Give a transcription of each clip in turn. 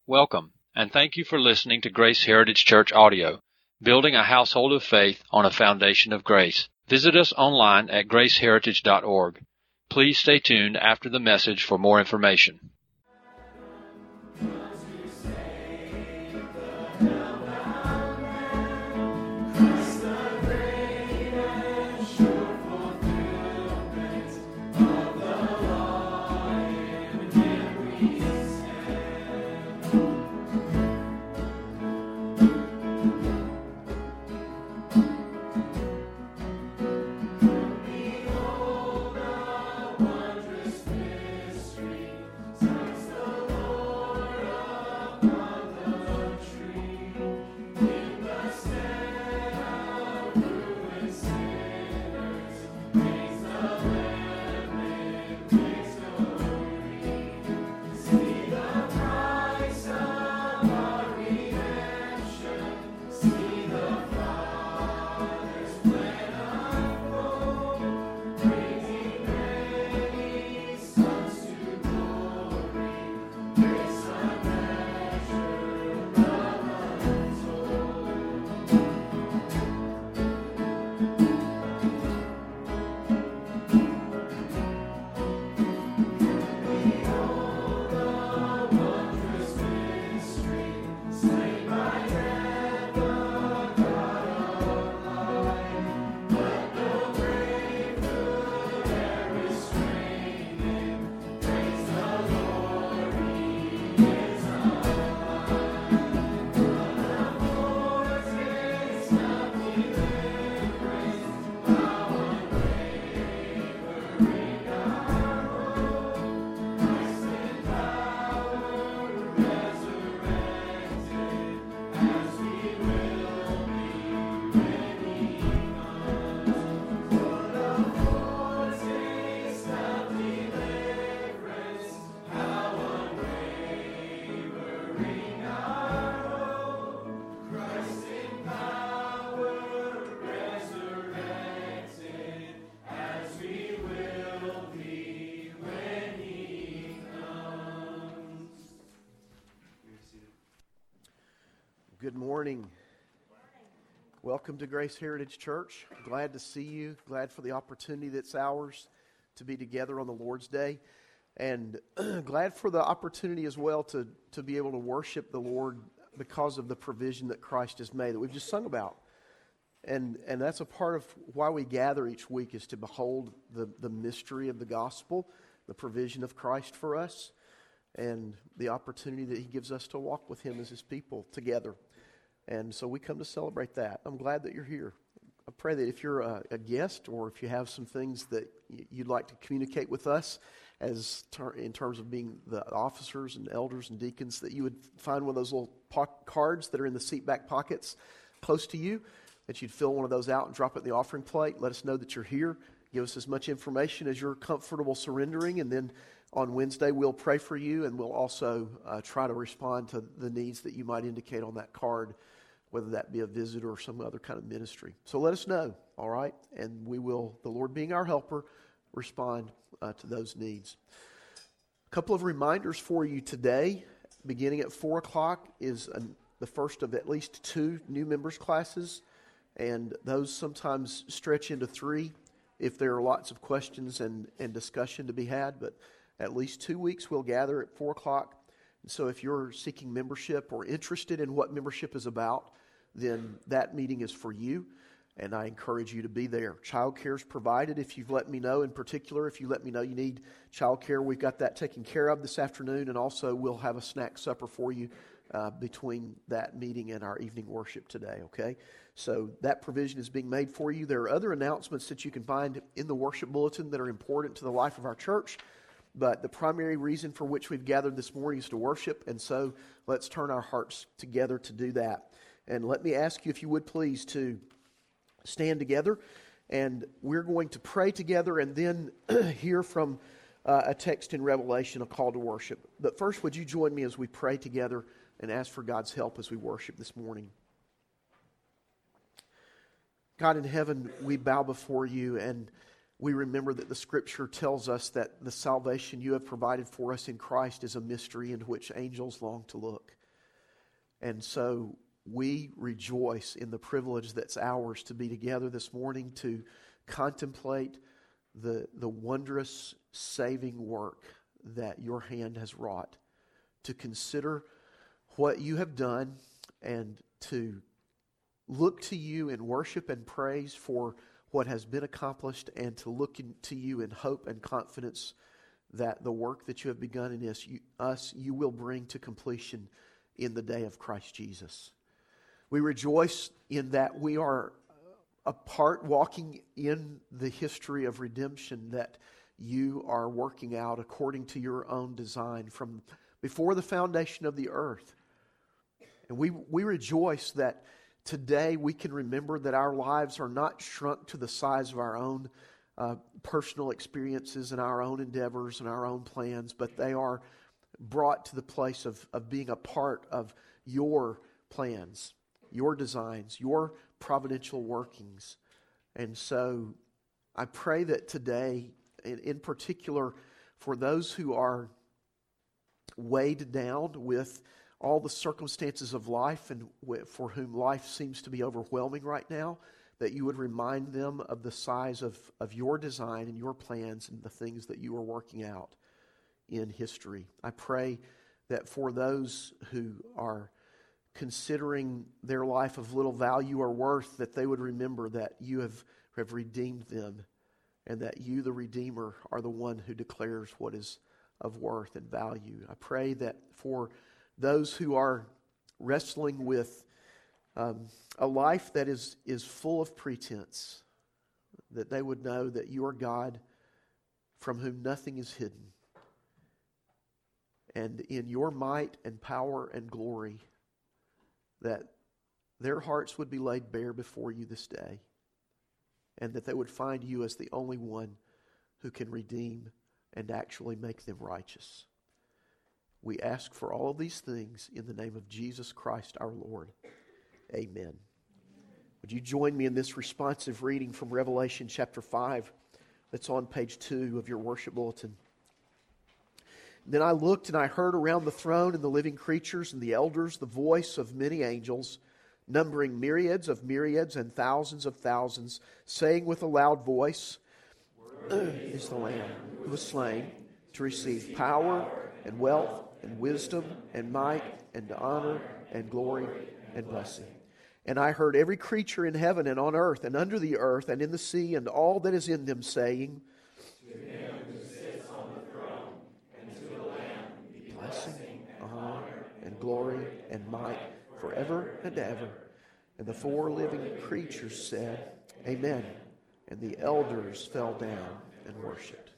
Welcome, and thank you for listening to Grace Heritage Church Audio, building a household of faith on a foundation of grace. Visit us online at graceheritage.org. Please stay tuned after the message for more information. Good morning. Welcome to Grace Heritage Church. Glad to see you. Glad for the opportunity that's ours to be together on the Lord's Day. And glad for the opportunity as well to be able to worship the Lord because of the provision that Christ has made that we've just sung about. And that's a part of why we gather each week, is to behold the mystery of the gospel, the provision of Christ for us, and the opportunity that He gives us to walk with Him as His people together. And so we come to celebrate that. I'm glad that you're here. I pray that if you're a guest, or if you have some things that you'd like to communicate with us in terms of being the officers and elders and deacons, that you would find one of those little cards that are in the seat back pockets close to you, that you'd fill one of those out and drop it in the offering plate. Let us know that you're here. Give us as much information as you're comfortable surrendering, and then on Wednesday we'll pray for you, and we'll also try to respond to the needs that you might indicate on that card, whether that be a visit or some other kind of ministry. So let us know, all right? And we will, the Lord being our helper, respond to those needs. A couple of reminders for you today. Beginning at 4 o'clock is the first of at least 2 new members classes, and those sometimes stretch into 3 if there are lots of questions and discussion to be had, but at least 2 weeks we'll gather at 4 o'clock. And so if you're seeking membership or interested in what membership is about, then that meeting is for you, and I encourage you to be there. Childcare is provided. If you've let me know, in particular, if you let me know you need childcare, we've got that taken care of this afternoon, and also we'll have a snack supper for you between that meeting and our evening worship today, okay? So that provision is being made for you. There are other announcements that you can find in the worship bulletin that are important to the life of our church. But the primary reason for which we've gathered this morning is to worship, and so let's turn our hearts together to do that. And let me ask you, if you would please, to stand together, and we're going to pray together and then hear from a text in Revelation, a call to worship. But first, would you join me as we pray together and ask for God's help as we worship this morning? God in heaven, we bow before you, and we remember that the Scripture tells us that the salvation you have provided for us in Christ is a mystery in which angels long to look. And so we rejoice in the privilege that's ours to be together this morning to contemplate the wondrous saving work that your hand has wrought, to consider what you have done, and to look to you in worship and praise for what has been accomplished, and to look to you in hope and confidence that the work that you have begun in us, you will bring to completion in the day of Christ Jesus. We rejoice in that we are a part walking in the history of redemption that you are working out according to your own design from before the foundation of the earth. And we rejoice that today we can remember that our lives are not shrunk to the size of our own personal experiences and our own endeavors and our own plans, but they are brought to the place of being a part of your plans, your designs, your providential workings. And so I pray that today, in particular, for those who are weighed down with all the circumstances of life and for whom life seems to be overwhelming right now, that you would remind them of the size of your design and your plans and the things that you are working out in history. I pray that for those who are considering their life of little value or worth, that they would remember that you have redeemed them, and that you, the Redeemer, are the one who declares what is of worth and value. I pray that for those who are wrestling with a life that is full of pretense, that they would know that you are God from whom nothing is hidden. And in your might and power and glory, that their hearts would be laid bare before you this day, and that they would find you as the only one who can redeem and actually make them righteous. We ask for all of these things in the name of Jesus Christ our Lord. Amen. Would you join me in this responsive reading from Revelation chapter 5 that's on page 2 of your worship bulletin? Then I looked and I heard around the throne and the living creatures and the elders the voice of many angels, numbering myriads of myriads and thousands of thousands, saying with a loud voice, "Worthy is the Lamb who was slain to receive power and wealth and wisdom and might and honor and glory and blessing." And I heard every creature in heaven and on earth and under the earth and in the sea and all that is in them saying, "To him who sits on the throne and to the Lamb be blessing, honor, and glory and might forever and ever." And the four living creatures said, "Amen." And the elders fell down and worshipped.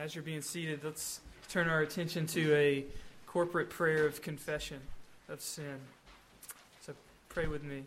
As you're being seated, let's turn our attention to a corporate prayer of confession of sin. So pray with me.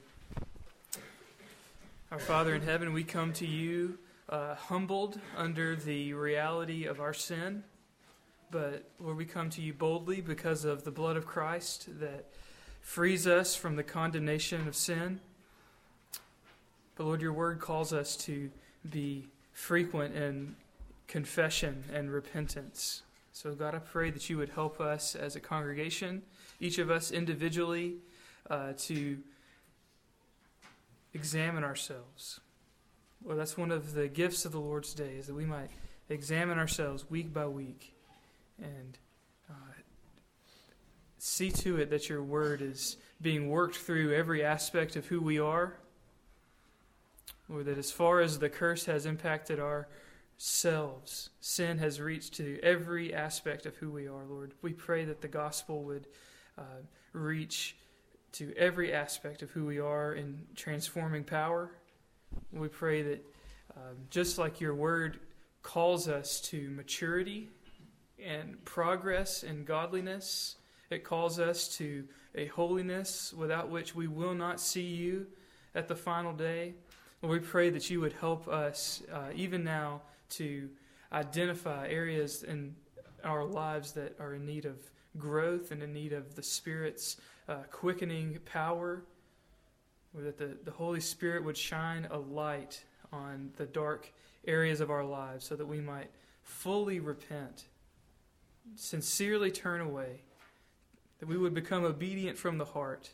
Our Father in heaven, we come to you humbled under the reality of our sin. But Lord, we come to you boldly because of the blood of Christ that frees us from the condemnation of sin. But Lord, your word calls us to be frequent in confession and repentance. So God, I pray that you would help us as a congregation, each of us individually, to examine ourselves. Lord, that's one of the gifts of the Lord's Day, is that we might examine ourselves week by week and see to it that your word is being worked through every aspect of who we are. Lord, that as far as the curse has impacted ourselves, sin has reached to every aspect of who we are, Lord. We pray that the gospel would reach to every aspect of who we are in transforming power. We pray that just like your word calls us to maturity and progress and godliness, it calls us to a holiness without which we will not see you at the final day. Lord, we pray that you would help us even now to identify areas in our lives that are in need of growth and in need of the Spirit's quickening power, or that the Holy Spirit would shine a light on the dark areas of our lives so that we might fully repent, sincerely turn away, that we would become obedient from the heart,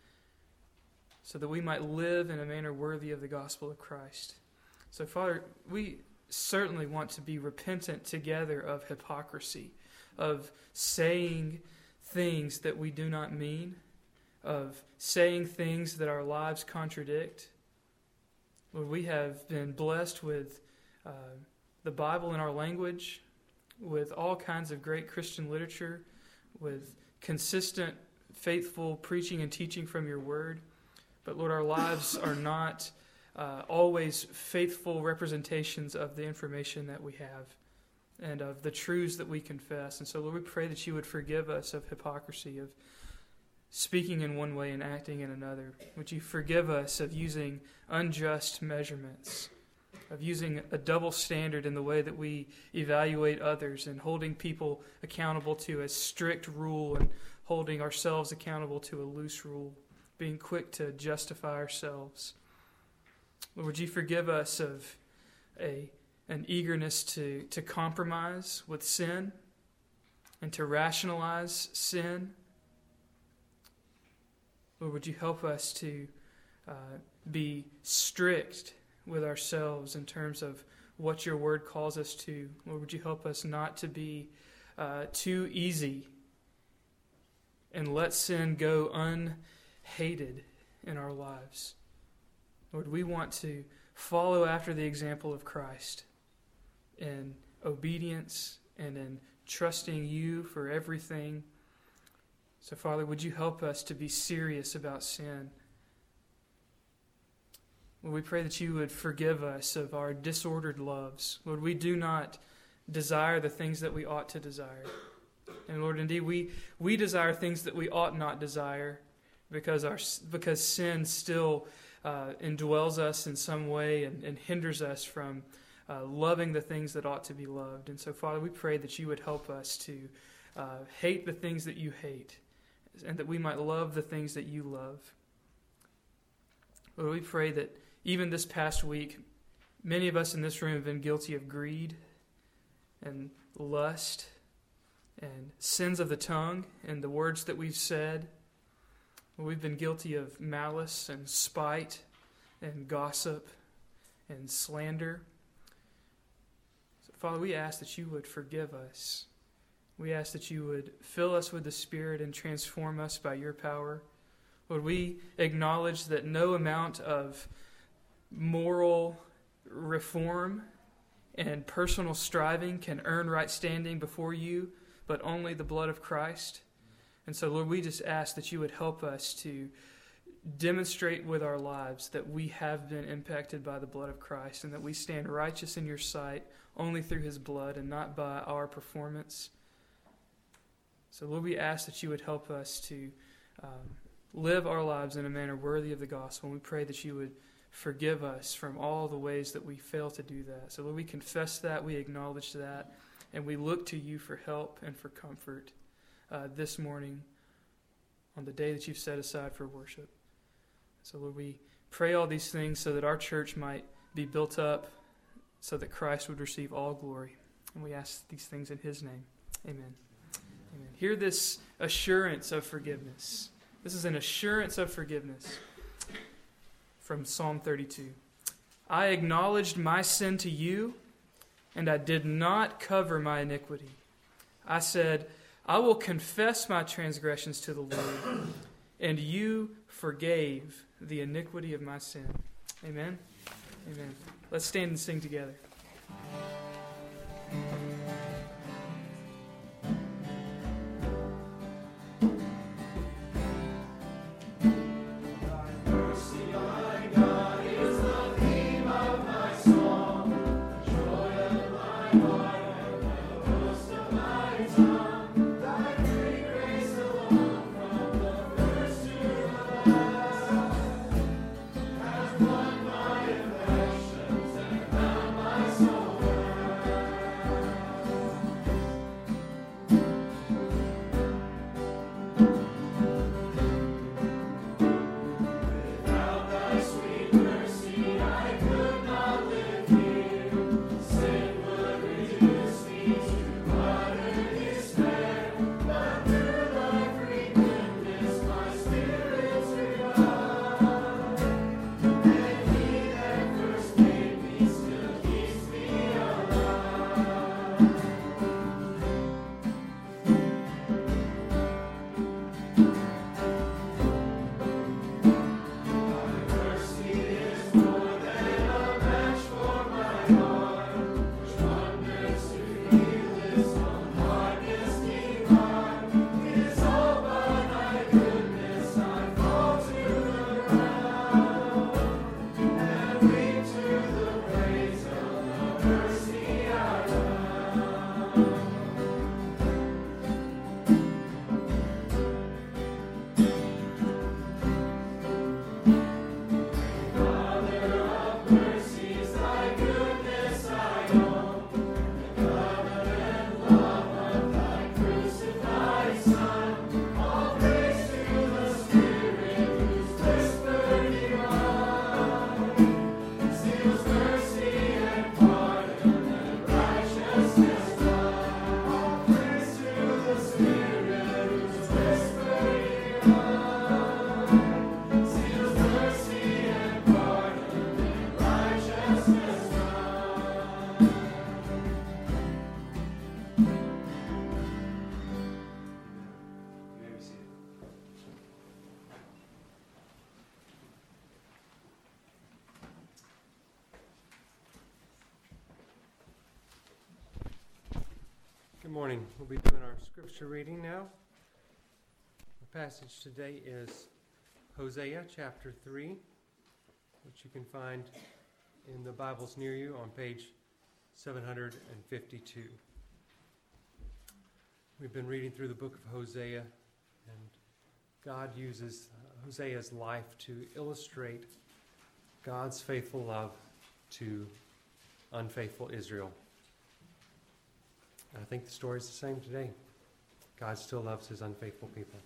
so that we might live in a manner worthy of the gospel of Christ. So, Father, we certainly want to be repentant together of hypocrisy, of saying things that we do not mean, of saying things that our lives contradict. Lord, we have been blessed with the Bible in our language, with all kinds of great Christian literature, with consistent, faithful preaching and teaching from your word. But Lord, our lives are not always faithful representations of the information that we have and of the truths that we confess. And so, Lord, we pray that you would forgive us of hypocrisy, of speaking in one way and acting in another. Would you forgive us of using unjust measurements, of using a double standard in the way that we evaluate others, and holding people accountable to a strict rule and holding ourselves accountable to a loose rule, being quick to justify ourselves. Lord, would you forgive us of an eagerness to compromise with sin and to rationalize sin? Lord, would you help us to be strict with ourselves in terms of what your word calls us to? Lord, would you help us not to be too easy and let sin go unhated in our lives? Lord, we want to follow after the example of Christ in obedience and in trusting you for everything. So, Father, would you help us to be serious about sin? Lord, we pray that you would forgive us of our disordered loves. Lord, we do not desire the things that we ought to desire. And Lord, indeed, we desire things that we ought not desire because sin still indwells us in some way and hinders us from loving the things that ought to be loved. And so, Father, we pray that you would help us to hate the things that you hate, and that we might love the things that you love. Lord, we pray that even this past week, many of us in this room have been guilty of greed and lust and sins of the tongue and the words that we've said. We've been guilty of malice and spite and gossip and slander. So, Father, we ask that you would forgive us. We ask that you would fill us with the Spirit and transform us by your power. Lord, we acknowledge that no amount of moral reform and personal striving can earn right standing before you, but only the blood of Christ. And so, Lord, we just ask that you would help us to demonstrate with our lives that we have been impacted by the blood of Christ and that we stand righteous in your sight only through his blood and not by our performance. So Lord, we ask that you would help us to live our lives in a manner worthy of the gospel. And we pray that you would forgive us from all the ways that we fail to do that. So Lord, we confess that, we acknowledge that, and we look to you for help and for comfort this morning on the day that you've set aside for worship. So Lord, we pray all these things so that our church might be built up, so that Christ would receive all glory. And we ask these things in his name. Amen. Amen. Hear this assurance of forgiveness. This is an assurance of forgiveness from Psalm 32. I acknowledged my sin to you, and I did not cover my iniquity. I said, I will confess my transgressions to the Lord, and you forgave the iniquity of my sin. Amen? Amen. Let's stand and sing together. Good morning. We'll be doing our scripture reading now. Our passage today is Hosea chapter 3, which you can find in the Bibles near you on page 752. We've been reading through the book of Hosea, and God uses Hosea's life to illustrate God's faithful love to unfaithful Israel. I think the story is the same today. God still loves his unfaithful people.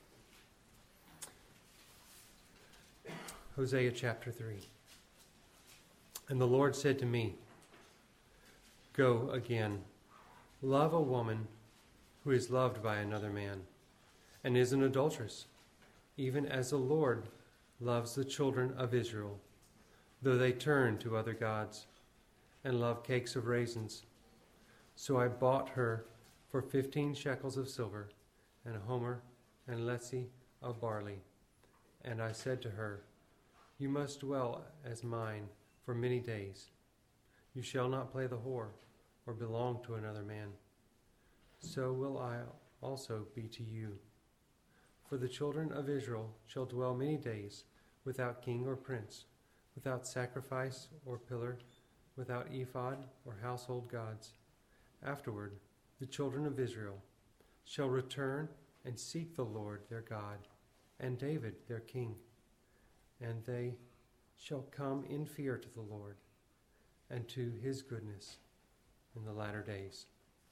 Hosea chapter 3. And the Lord said to me, Go again, love a woman who is loved by another man, and is an adulteress, even as the Lord loves the children of Israel, though they turn to other gods, and love cakes of raisins. So I bought her for 15 shekels of silver, and a homer and letsy of barley. And I said to her, You must dwell as mine for many days. You shall not play the whore, or belong to another man. So will I also be to you. For the children of Israel shall dwell many days without king or prince, without sacrifice or pillar, without ephod or household gods. Afterward, the children of Israel shall return and seek the Lord their God, and David their king. And they shall come in fear to the Lord, and to his goodness in the latter days.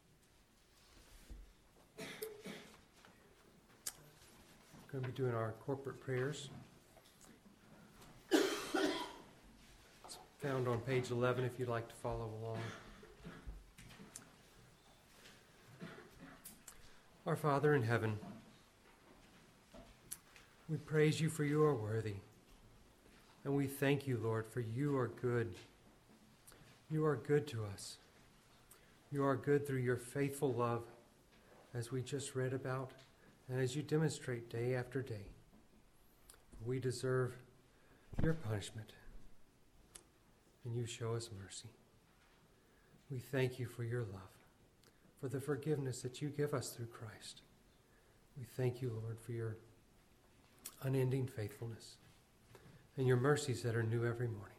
We're going to be doing our corporate prayers. It's found on page 11 if you'd like to follow along. Our Father in heaven, we praise you for you are worthy. And we thank you, Lord, for you are good. You are good to us. You are good through your faithful love, as we just read about, and as you demonstrate day after day. We deserve your punishment, and you show us mercy. We thank you for your love, for the forgiveness that you give us through Christ. We thank you, Lord, for your unending faithfulness and your mercies that are new every morning.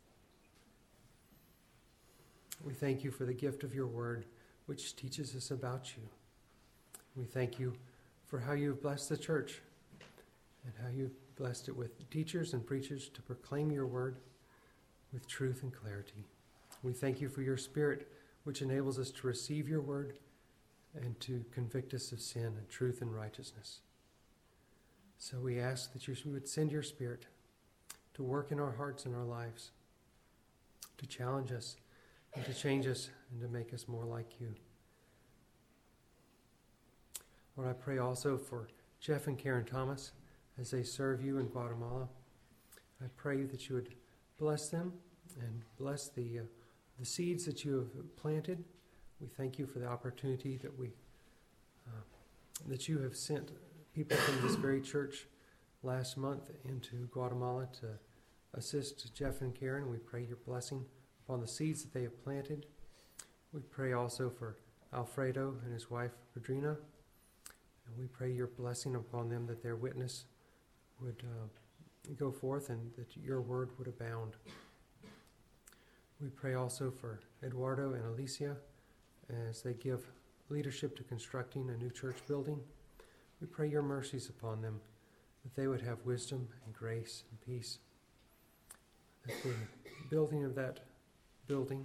We thank you for the gift of your word, which teaches us about you. We thank you for how you've blessed the church and how you've blessed it with teachers and preachers to proclaim your word with truth and clarity. We thank you for your Spirit, which enables us to receive your word and to convict us of sin and truth and righteousness. So we ask that you would send your Spirit to work in our hearts and our lives, to challenge us and to change us and to make us more like you. Lord, I pray also for Jeff and Karen Thomas as they serve you in Guatemala. I pray that you would bless them and bless the seeds that you have planted. We thank you for the opportunity that you have sent people from this very church last month into Guatemala to assist Jeff and Karen. We pray your blessing upon the seeds that they have planted. We pray also for Alfredo and his wife, Padrina. And we pray your blessing upon them, that their witness would go forth and that your word would abound. We pray also for Eduardo and Alicia as they give leadership to constructing a new church building. We pray your mercies upon them, that they would have wisdom and grace and peace, that the building of that building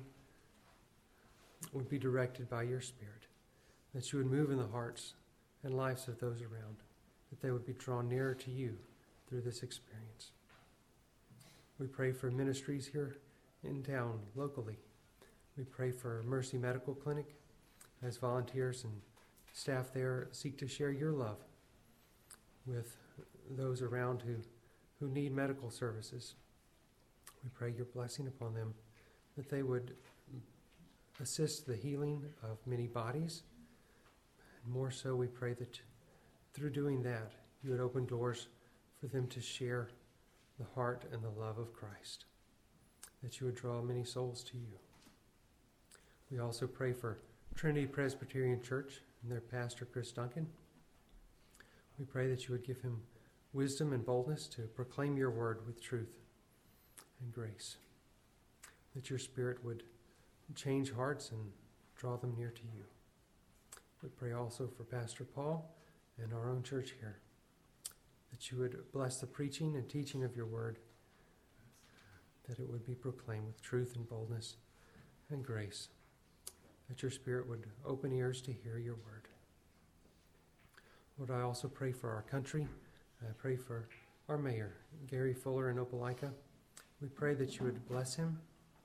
would be directed by your Spirit, that you would move in the hearts and lives of those around, that they would be drawn nearer to you through this experience. We pray for ministries here in town, locally. We pray for Mercy Medical Clinic as volunteers and staff there seek to share your love with those around who need medical services. We pray your blessing upon them, that they would assist the healing of many bodies. And more so, we pray that through doing that, you would open doors for them to share the heart and the love of Christ, that you would draw many souls to you. We also pray for Trinity Presbyterian Church and their pastor, Chris Duncan. We pray that you would give him wisdom and boldness to proclaim your word with truth and grace, that your Spirit would change hearts and draw them near to you. We pray also for Pastor Paul and our own church here, that you would bless the preaching and teaching of your word, that it would be proclaimed with truth and boldness and grace, that your Spirit would open ears to hear your word. Lord, I also pray for our country. I pray for our mayor, Gary Fuller in Opelika. We pray that you would bless him,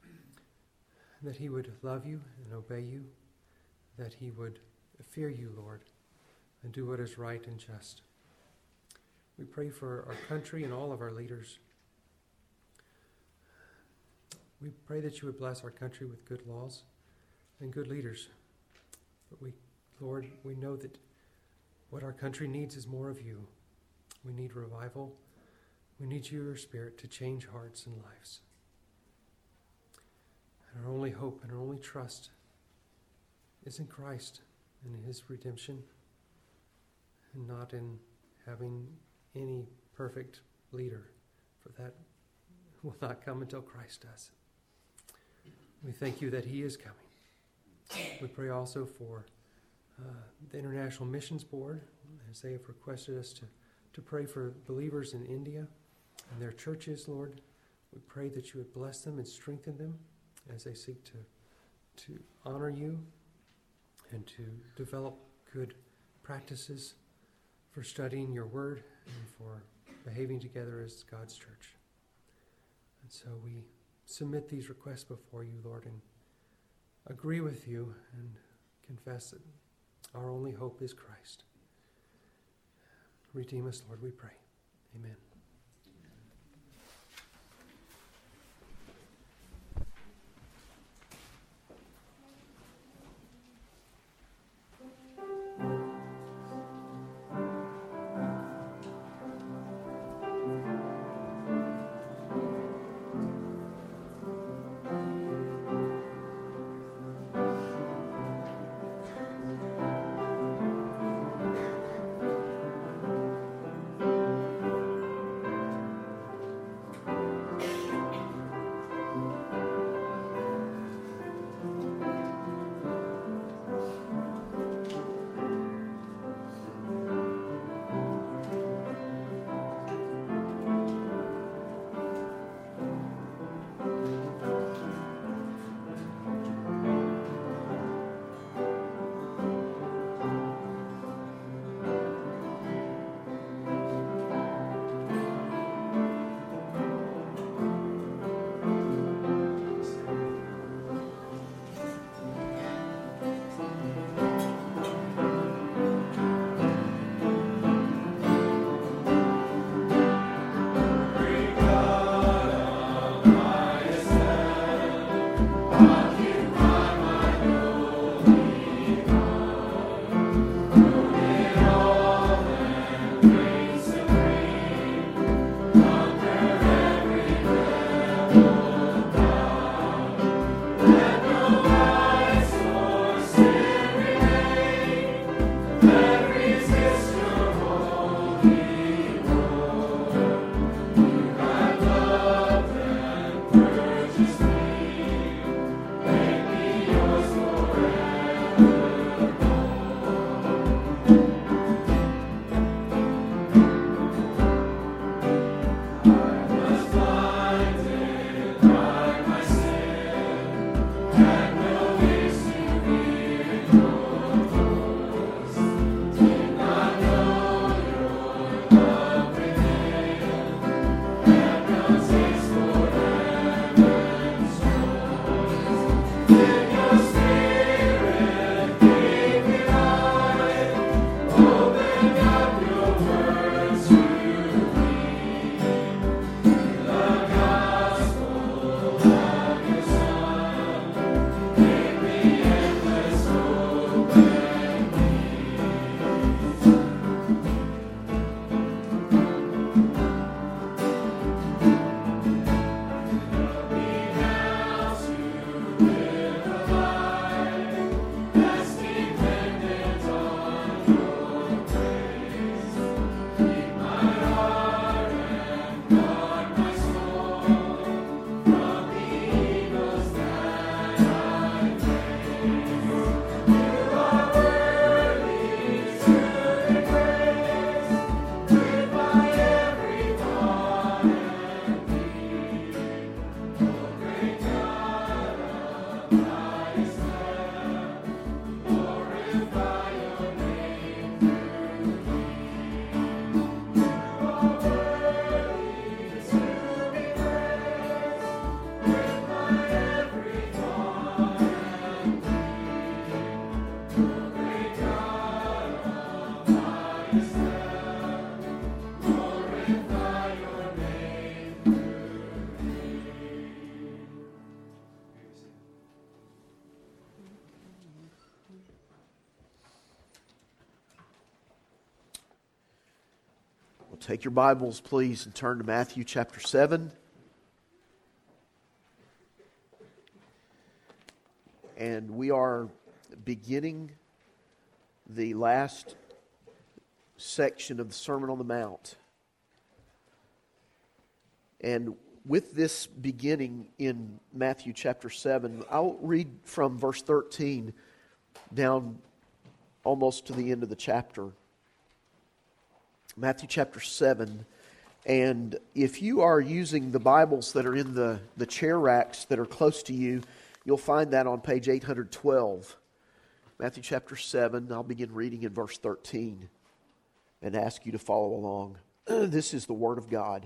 that he would love you and obey you, that he would fear you, Lord, and do what is right and just. We pray for our country and all of our leaders. We pray that you would bless our country with good laws and good leaders. But Lord, we know that what our country needs is more of you. We need revival. We need your Spirit to change hearts and lives. And our only hope and our only trust is in Christ and in his redemption, and not in having any perfect leader, for that will not come until Christ does. We thank you that He is coming. We pray also for the International Missions Board, as they have requested us to pray for believers in India and their churches, Lord. We pray that you would bless them and strengthen them as they seek to honor you and to develop good practices for studying your word and for behaving together as God's church. And so we submit these requests before you, Lord, and agree with you and confess that our only hope is Christ. Redeem us, Lord, we pray. Amen. Take your Bibles, please, and turn to Matthew chapter 7. And we are beginning the last section of the Sermon on the Mount. And with this beginning in Matthew chapter 7, I'll read from verse 13 down almost to the end of the chapter. Matthew chapter 7. And if you are using the Bibles that are in the chair racks that are close to you, you'll find that on page 812. Matthew chapter 7, I'll begin reading in verse 13 and ask you to follow along. This is the Word of God.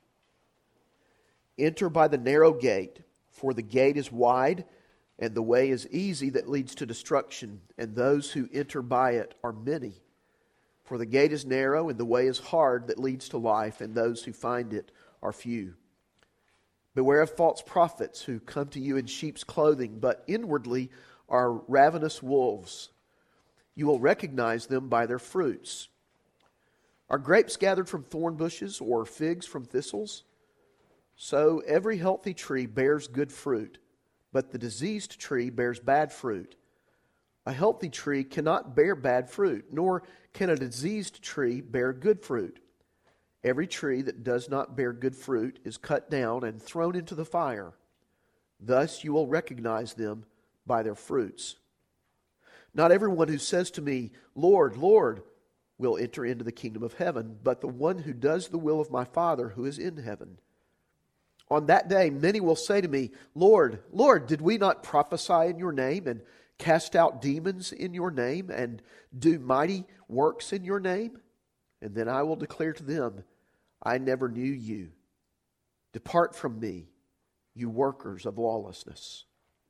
Enter by the narrow gate, for the gate is wide, and the way is easy that leads to destruction, and those who enter by it are many. For the gate is narrow, and the way is hard that leads to life, and those who find it are few. Beware of false prophets who come to you in sheep's clothing, but inwardly are ravenous wolves. You will recognize them by their fruits. Are grapes gathered from thorn bushes, or figs from thistles? So every healthy tree bears good fruit, but the diseased tree bears bad fruit. A healthy tree cannot bear bad fruit, nor can a diseased tree bear good fruit. Every tree that does not bear good fruit is cut down and thrown into the fire. Thus you will recognize them by their fruits. Not everyone who says to me, Lord, Lord, will enter into the kingdom of heaven, but the one who does the will of my Father who is in heaven. On that day, many will say to me, Lord, Lord, did we not prophesy in your name and cast out demons in your name and do mighty works in your name? And then I will declare to them, I never knew you. Depart from me, you workers of lawlessness.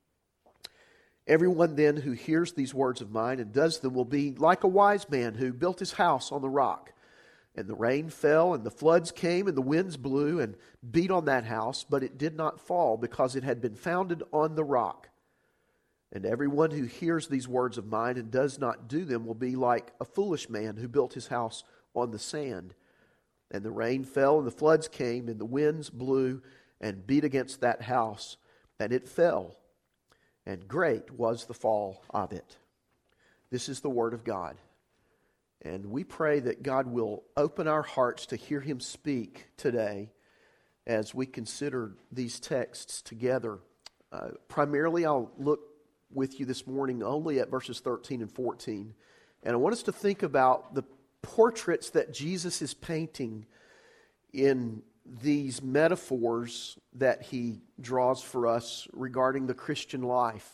Everyone then who hears these words of mine and does them will be like a wise man who built his house on the rock. And the rain fell, and the floods came, and the winds blew and beat on that house, but it did not fall, because it had been founded on the rock. And everyone who hears these words of mine and does not do them will be like a foolish man who built his house on the sand. And the rain fell, and the floods came, and the winds blew and beat against that house, and it fell. And great was the fall of it. This is the word of God. And we pray that God will open our hearts to hear Him speak today as we consider these texts together. Primarily, I'll look with you this morning only at verses 13 and 14. And I want us to think about the portraits that Jesus is painting in these metaphors that He draws for us regarding the Christian life.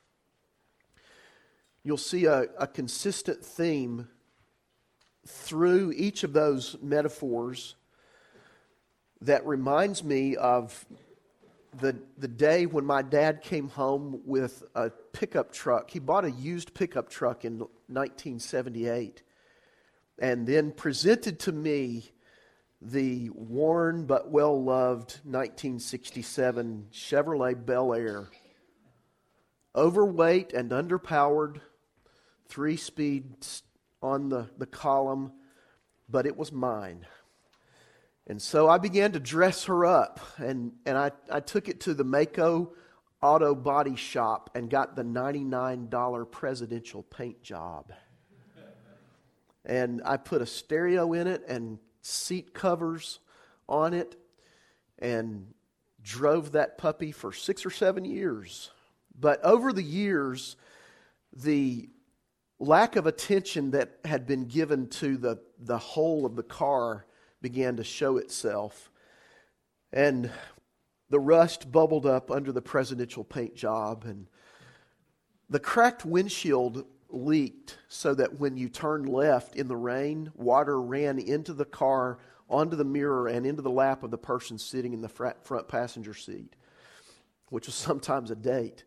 You'll see a consistent theme through each of those metaphors that reminds me of the day when my dad came home with a pickup truck. He bought a used pickup truck in 1978 and then presented to me the worn but well-loved 1967 Chevrolet Bel Air. Overweight and underpowered, 3-speed on the column, but it was mine. And so I began to dress her up, and I took it to the Mako Auto Body Shop and got the $99 presidential paint job. And I put a stereo in it and seat covers on it and drove that puppy for 6 or 7 years. But over the years, the lack of attention that had been given to the whole of the car began to show itself. And the rust bubbled up under the presidential paint job. And the cracked windshield leaked so that when you turned left in the rain, water ran into the car, onto the mirror, and into the lap of the person sitting in the front passenger seat, which was sometimes a date.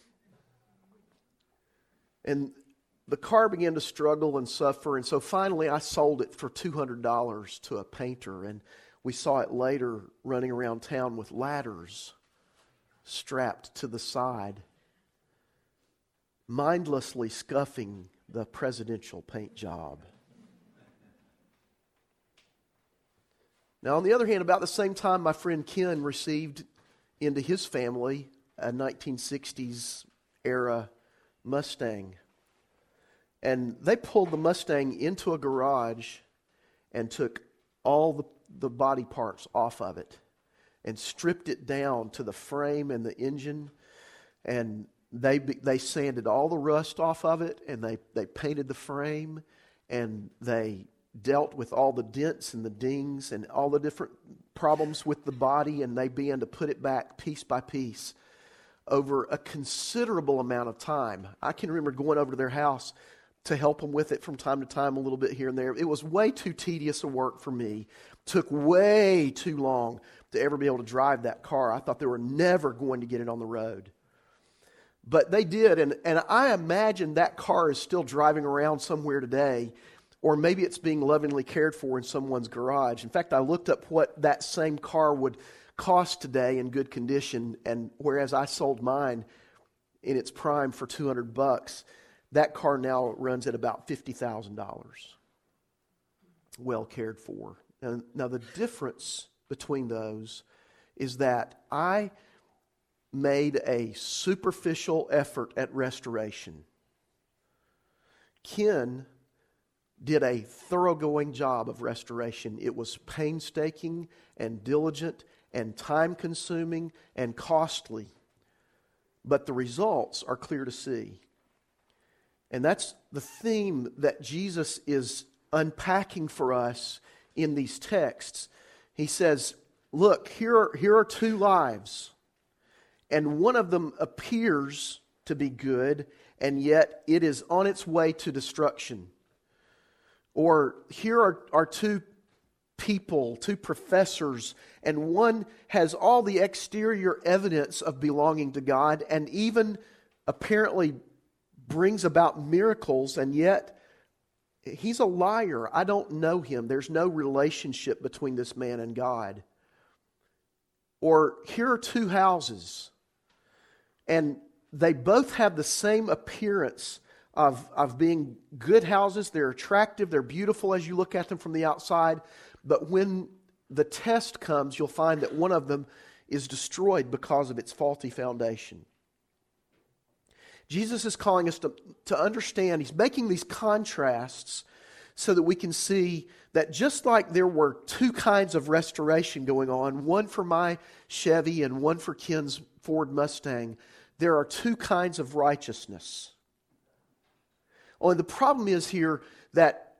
And the car began to struggle and suffer, and so finally I sold it for $200 to a painter, and we saw it later running around town with ladders strapped to the side, mindlessly scuffing the presidential paint job. Now, on the other hand, about the same time, my friend Ken received into his family a 1960s era Mustang. And they pulled the Mustang into a garage and took all the body parts off of it and stripped it down to the frame and the engine, and they sanded all the rust off of it, and they painted the frame, and they dealt with all the dents and the dings and all the different problems with the body, and they began to put it back piece by piece over a considerable amount of time. I can remember going over to their house to help them with it from time to time, a little bit here and there. It was way too tedious a work for me. Took way too long to ever be able to drive that car. I thought they were never going to get it on the road. But they did, and I imagine that car is still driving around somewhere today, or maybe it's being lovingly cared for in someone's garage. In fact, I looked up what that same car would cost today in good condition, and whereas I sold mine in its prime for $200, that car now runs at about $50,000. Well cared for. And now the difference between those is that I made a superficial effort at restoration. Ken did a thoroughgoing job of restoration. It was painstaking and diligent and time-consuming and costly. But the results are clear to see. And that's the theme that Jesus is unpacking for us in these texts. He says, look, here are two lives, and one of them appears to be good, and yet it is on its way to destruction. Or here are two people, two professors, and one has all the exterior evidence of belonging to God and even apparently brings about miracles, and yet he's a liar. I don't know him. There's no relationship between this man and God. Or here are two houses, and they both have the same appearance of being good houses. They're attractive, they're beautiful as you look at them from the outside, but when the test comes, you'll find that one of them is destroyed because of its faulty foundation. Jesus is calling us to understand. He's making these contrasts so that we can see that just like there were two kinds of restoration going on, one for my Chevy and one for Ken's Ford Mustang, there are two kinds of righteousness. Only the problem is here that,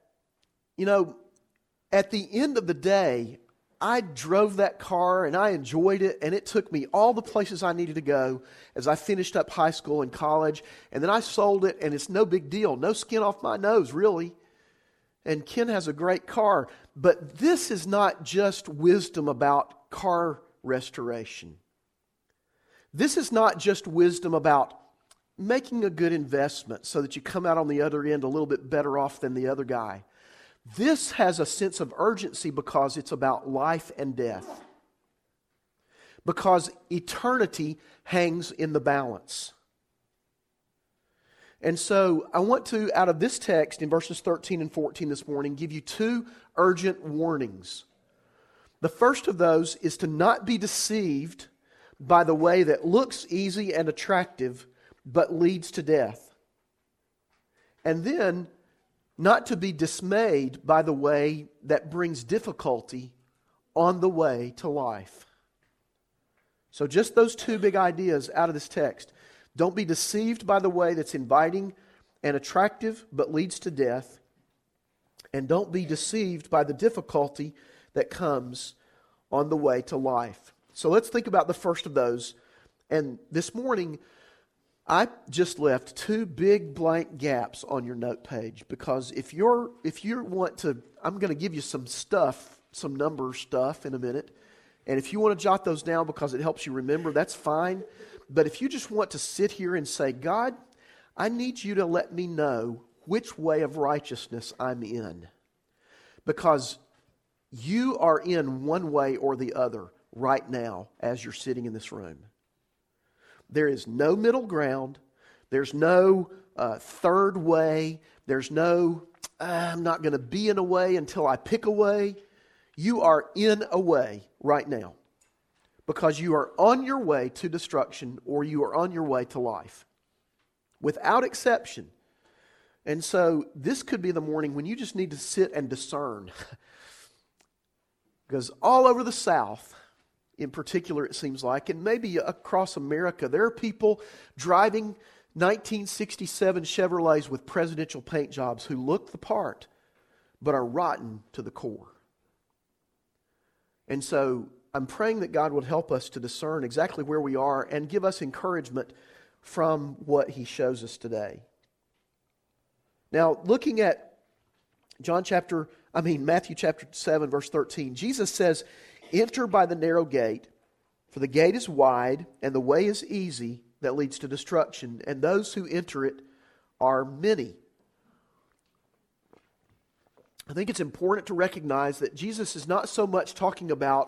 at the end of the day, I drove that car and I enjoyed it, and it took me all the places I needed to go as I finished up high school and college, and then I sold it, and it's no big deal. No skin off my nose, really. And Ken has a great car. But this is not just wisdom about car restoration. This is not just wisdom about making a good investment so that you come out on the other end a little bit better off than the other guy. This has a sense of urgency because it's about life and death. Because eternity hangs in the balance. And so I want to, out of this text in verses 13 and 14 this morning, give you two urgent warnings. The first of those is to not be deceived by the way that looks easy and attractive but leads to death. And then not to be dismayed by the way that brings difficulty on the way to life. So just those two big ideas out of this text. Don't be deceived by the way that's inviting and attractive but leads to death. And don't be deceived by the difficulty that comes on the way to life. So let's think about the first of those. And this morning, I just left two big blank gaps on your note page, because if you want to, I'm going to give you some stuff, some number stuff in a minute. And if you want to jot those down because it helps you remember, that's fine. But if you just want to sit here and say, God, I need you to let me know which way of righteousness I'm in. Because you are in one way or the other right now as you're sitting in this room. There is no middle ground. There's no third way. There's no, I'm not going to be in a way until I pick a way. You are in a way right now because you are on your way to destruction or you are on your way to life, without exception. And so this could be the morning when you just need to sit and discern. Because all over the South, in particular, it seems like, and maybe across America, there are people driving 1967 Chevrolets with presidential paint jobs who look the part, but are rotten to the core. And so I'm praying that God would help us to discern exactly where we are and give us encouragement from what He shows us today. Now, looking at Matthew chapter 7, verse 13, Jesus says, "Enter by the narrow gate, for the gate is wide and the way is easy that leads to destruction, and those who enter it are many." I think it's important to recognize that Jesus is not so much talking about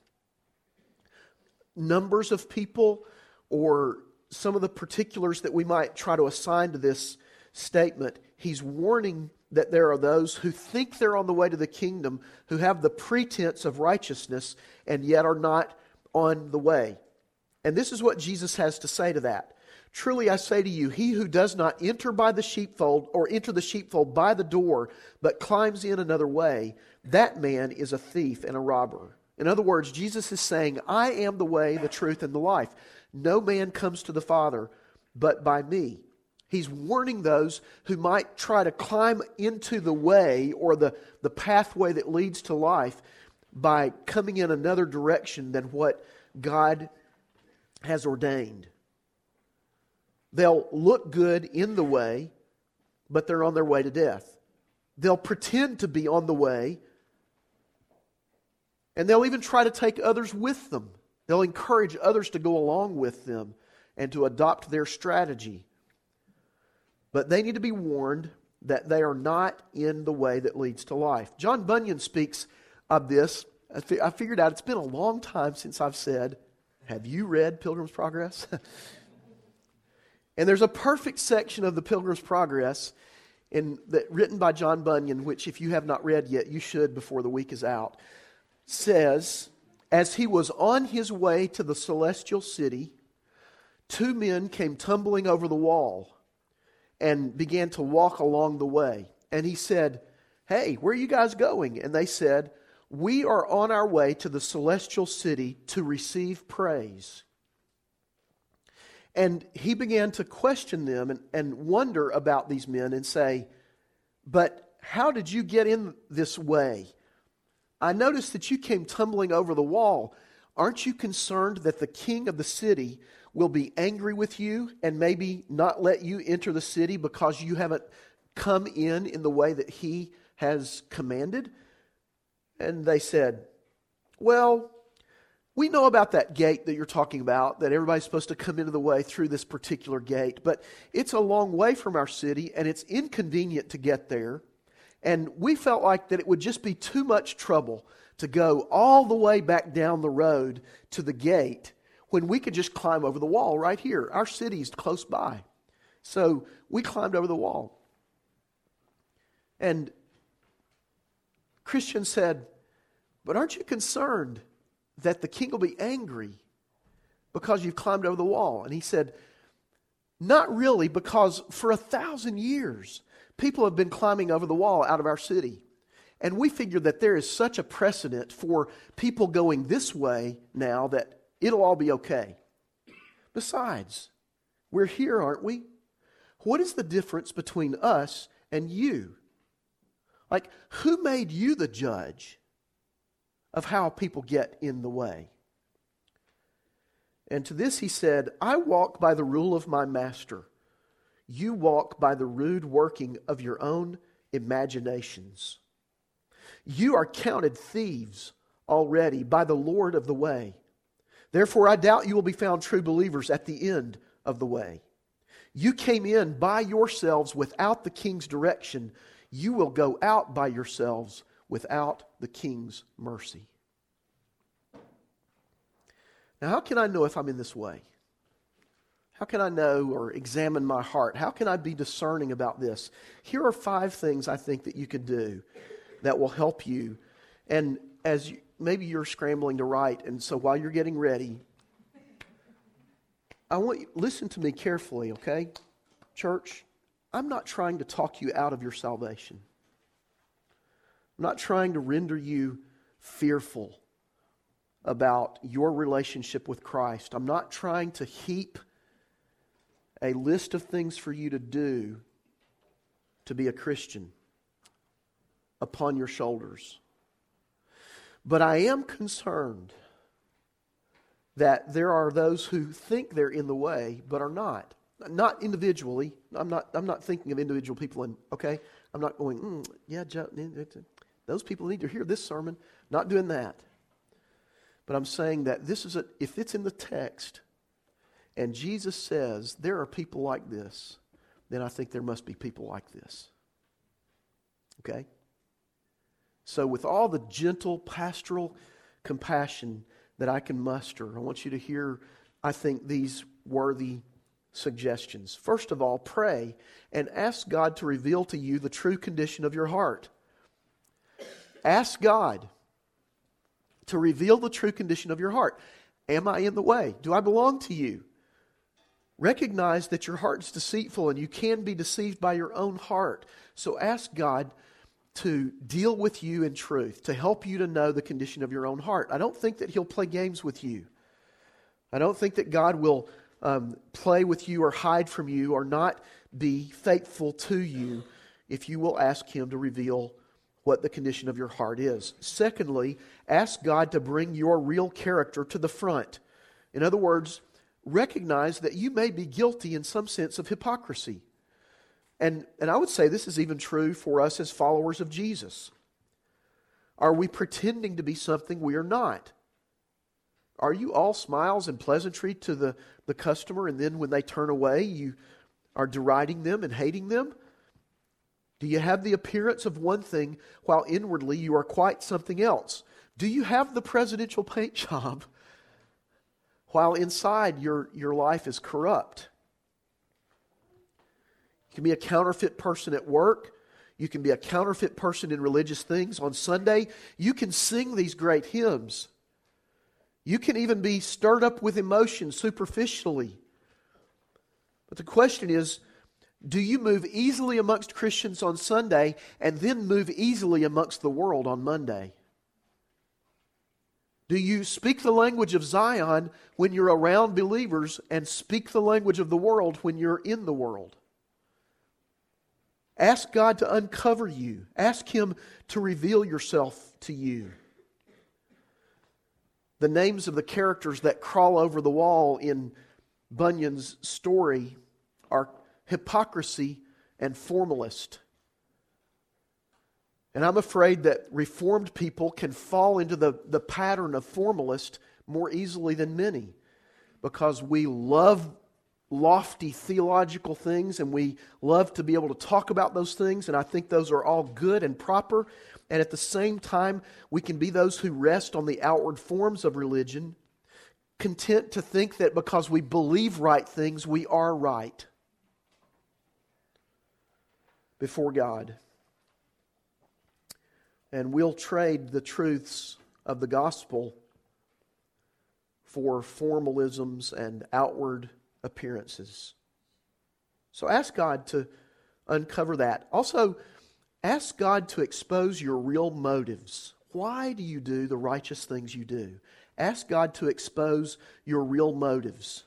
numbers of people or some of the particulars that we might try to assign to this statement. He's warning that there are those who think they're on the way to the kingdom, who have the pretense of righteousness and yet are not on the way. And this is what Jesus has to say to that. "Truly I say to you, he who does not enter by the sheepfold or enter the sheepfold by the door, but climbs in another way, that man is a thief and a robber." In other words, Jesus is saying, I am the way, the truth, and the life. No man comes to the Father but by me. He's warning those who might try to climb into the way or the pathway that leads to life by coming in another direction than what God has ordained. They'll look good in the way, but they're on their way to death. They'll pretend to be on the way, and they'll even try to take others with them. They'll encourage others to go along with them and to adopt their strategy. But they need to be warned that they are not in the way that leads to life. John Bunyan speaks of this. I figured out it's been a long time since I've said, have you read Pilgrim's Progress? And there's a perfect section of the Pilgrim's Progress written by John Bunyan, which if you have not read yet, you should before the week is out. Says, as he was on his way to the celestial city, two men came tumbling over the wall and began to walk along the way. And he said, "Hey, where are you guys going?" And they said, "We are on our way to the celestial city to receive praise." And he began to question them and wonder about these men and say, "But how did you get in this way? I noticed that you came tumbling over the wall. Aren't you concerned that the king of the city will be angry with you and maybe not let you enter the city because you haven't come in the way that he has commanded?" And they said, "Well, we know about that gate that you're talking about, that everybody's supposed to come into the way through this particular gate, but it's a long way from our city and it's inconvenient to get there. And we felt like that it would just be too much trouble to go all the way back down the road to the gate when we could just climb over the wall right here. Our city's close by." So we climbed over the wall. And Christian said, "But aren't you concerned that the king will be angry because you've climbed over the wall?" And he said, "Not really, because for 1,000 years, people have been climbing over the wall out of our city. And we figure that there is such a precedent for people going this way now that it'll all be okay. Besides, we're here, aren't we? What is the difference between us and you? Like, who made you the judge of how people get in the way?" And to this he said, "I walk by the rule of my master. You walk by the rude working of your own imaginations. You are counted thieves already by the Lord of the way. Therefore I doubt you will be found true believers at the end of the way. You came in by yourselves without the king's direction. You will go out by yourselves without the king's mercy." Now, how can I know if I'm in this way? How can I know or examine my heart? How can I be discerning about this? Here are 5 things I think that you could do that will help you. And as maybe you're scrambling to write, and so while you're getting ready, I want you listen to me carefully, okay? Church, I'm not trying to talk you out of your salvation. I'm not trying to render you fearful about your relationship with Christ. I'm not trying to heap a list of things for you to do to be a Christian upon your shoulders. But I am concerned that there are those who think they're in the way but are not. Not individually. I'm not thinking of individual people, and okay? I'm not going, Joe, those people need to hear this sermon. Not doing that. But I'm saying that if it's in the text and Jesus says there are people like this, then I think there must be people like this. Okay? So with all the gentle pastoral compassion that I can muster, I want you to hear, I think, these worthy suggestions. First of all, pray and ask God to reveal to you the true condition of your heart. Ask God to reveal the true condition of your heart. Am I in the way? Do I belong to you? Recognize that your heart is deceitful and you can be deceived by your own heart. So ask God to deal with you in truth, to help you to know the condition of your own heart. I don't think that He'll play games with you. I don't think that God will play with you or hide from you or not be faithful to you if you will ask Him to reveal what the condition of your heart is. Secondly, ask God to bring your real character to the front. In other words, recognize that you may be guilty in some sense of hypocrisy. And I would say this is even true for us as followers of Jesus. Are we pretending to be something we are not? Are you all smiles and pleasantry to the customer, and then when they turn away, you are deriding them and hating them? Do you have the appearance of one thing while inwardly you are quite something else? Do you have the presidential paint job while inside your life is corrupt? You can be a counterfeit person at work. You can be a counterfeit person in religious things. On Sunday, you can sing these great hymns. You can even be stirred up with emotion superficially. But the question is, do you move easily amongst Christians on Sunday and then move easily amongst the world on Monday? Do you speak the language of Zion when you're around believers and speak the language of the world when you're in the world? Ask God to uncover you. Ask Him to reveal yourself to you. The names of the characters that crawl over the wall in Bunyan's story are hypocrisy and formalist. And I'm afraid that Reformed people can fall into the pattern of formalist more easily than many, because we love lofty theological things and we love to be able to talk about those things, and I think those are all good and proper. And at the same time, we can be those who rest on the outward forms of religion, content to think that because we believe right things, we are right before God. And we'll trade the truths of the gospel for formalisms and outward appearances. So ask God to uncover that. Also, ask God to expose your real motives. Why do you do the righteous things you do? Ask God to expose your real motives.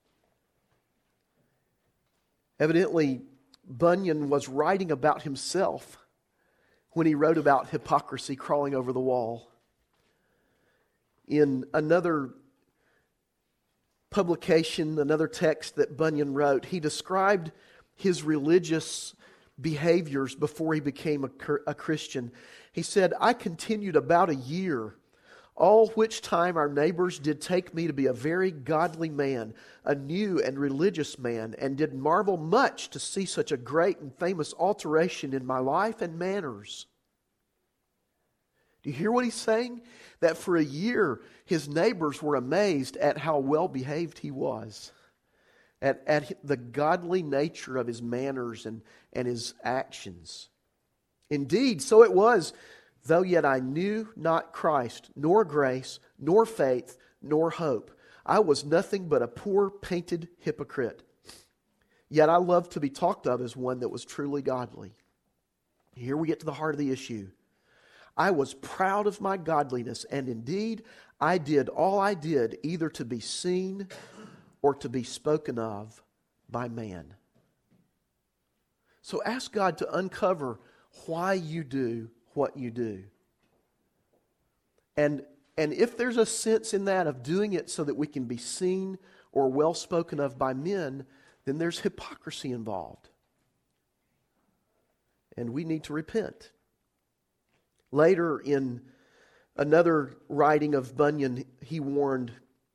Evidently, Bunyan was writing about himself when he wrote about hypocrisy crawling over the wall. In another publication, another text that Bunyan wrote, he described his religious behaviors before he became a Christian. He said, "I continued about a year, all which time our neighbors did take me to be a very godly man, a new and religious man, and did marvel much to see such a great and famous alteration in my life and manners." Do you hear what he's saying? That for a year, his neighbors were amazed at how well behaved he was, at the godly nature of his manners and his actions. Indeed, so it was, though yet I knew not Christ, nor grace, nor faith, nor hope. I was nothing but a poor painted hypocrite. Yet I loved to be talked of as one that was truly godly. Here we get to the heart of the issue. I was proud of my godliness, and indeed I did all I did, either to be seen or to be spoken of by man. So ask God to uncover why you do what you do. And if there's a sense in that of doing it so that we can be seen or well spoken of by men, then there's hypocrisy involved. And we need to repent. Later in another writing of Bunyan, he warned,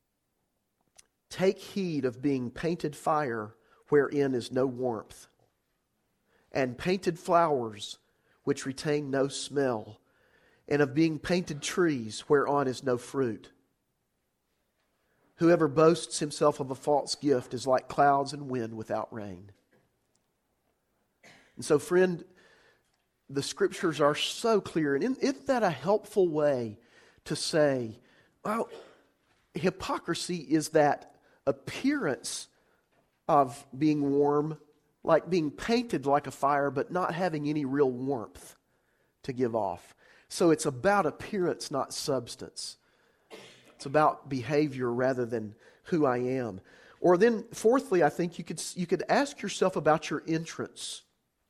"Take heed of being painted fire wherein is no warmth, and painted flowers which retain no smell, and of being painted trees whereon is no fruit. Whoever boasts himself of a false gift is like clouds and wind without rain." And so, friend, the Scriptures are so clear. And isn't that a helpful way to say, well, hypocrisy is that appearance of being warm, like being painted like a fire, but not having any real warmth to give off. So it's about appearance, not substance. It's about behavior rather than who I am. Or then, fourthly, I think you could ask yourself about your entrance.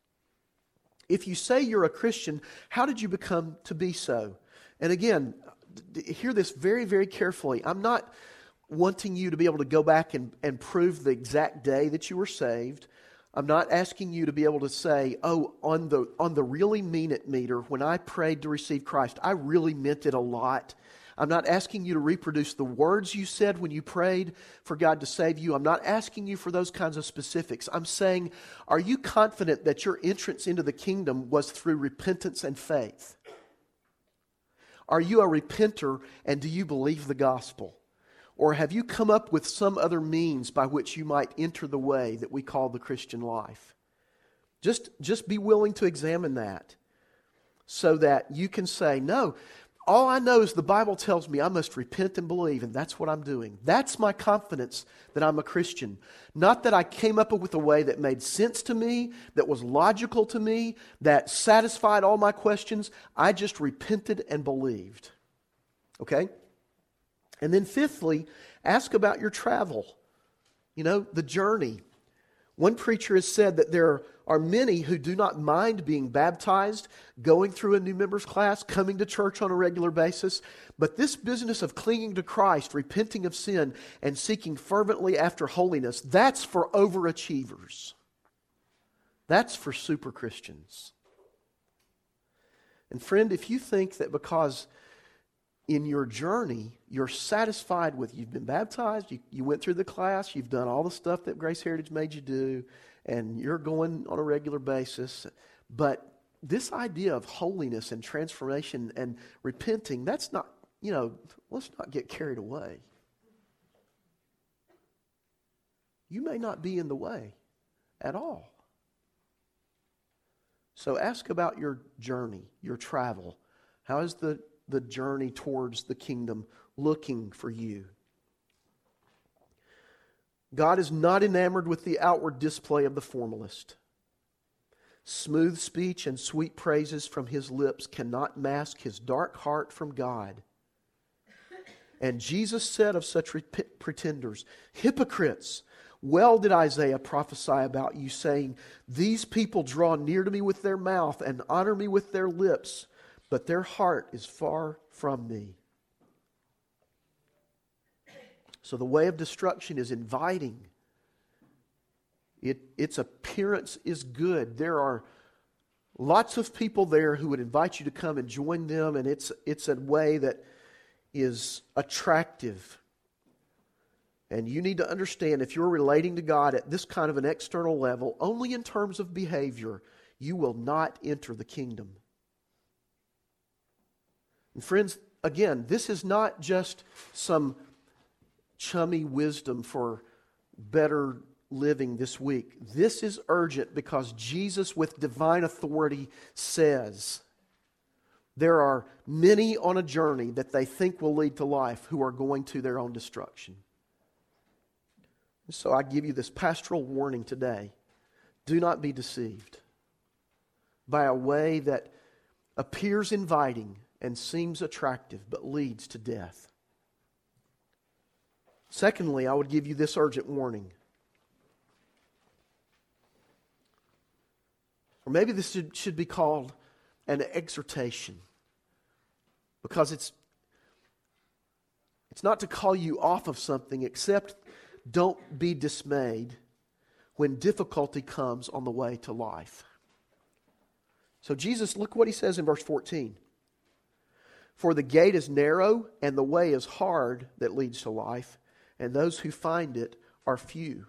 If you say you're a Christian, how did you become to be so? And again, hear this very, very carefully. I'm not wanting you to be able to go back and prove the exact day that you were saved. I'm not asking you to be able to say, oh, on the really mean it meter, when I prayed to receive Christ, I really meant it a lot. I'm not asking you to reproduce the words you said when you prayed for God to save you. I'm not asking you for those kinds of specifics. I'm saying, are you confident that your entrance into the kingdom was through repentance and faith? Are you a repenter, and do you believe the gospel? Or have you come up with some other means by which you might enter the way that we call the Christian life? Just be willing to examine that so that you can say, no, all I know is the Bible tells me I must repent and believe, and that's what I'm doing. That's my confidence that I'm a Christian. Not that I came up with a way that made sense to me, that was logical to me, that satisfied all my questions. I just repented and believed. Okay? And then fifthly, ask about your travel. The journey. One preacher has said that there are many who do not mind being baptized, going through a new members class, coming to church on a regular basis. But this business of clinging to Christ, repenting of sin, and seeking fervently after holiness, that's for overachievers. That's for super Christians. And friend, if you think that because in your journey, you're satisfied with, you've been baptized, you went through the class, you've done all the stuff that Grace Heritage made you do, and you're going on a regular basis. But this idea of holiness and transformation and repenting, that's not, let's not get carried away. You may not be in the way at all. So ask about your journey, your travel. How is the journey towards the kingdom looking for you? God is not enamored with the outward display of the formalist. Smooth speech and sweet praises from his lips cannot mask his dark heart from God. And Jesus said of such pretenders, hypocrites, well did Isaiah prophesy about you, saying, these people draw near to me with their mouth and honor me with their lips, but their heart is far from me. So the way of destruction is inviting. Its appearance is good. There are lots of people there who would invite you to come and join them, and it's a way that is attractive. And you need to understand, if you're relating to God at this kind of an external level, only in terms of behavior, you will not enter the kingdom. And friends, again, this is not just some chummy wisdom for better living this week. This is urgent because Jesus, with divine authority, says there are many on a journey that they think will lead to life who are going to their own destruction. So I give you this pastoral warning today. Do not be deceived by a way that appears inviting and seems attractive, but leads to death. Secondly, I would give you this urgent warning. Or maybe this should be called an exhortation. Because it's not to call you off of something, except don't be dismayed when difficulty comes on the way to life. So Jesus, look what he says in verse 14. For the gate is narrow and the way is hard that leads to life, and those who find it are few.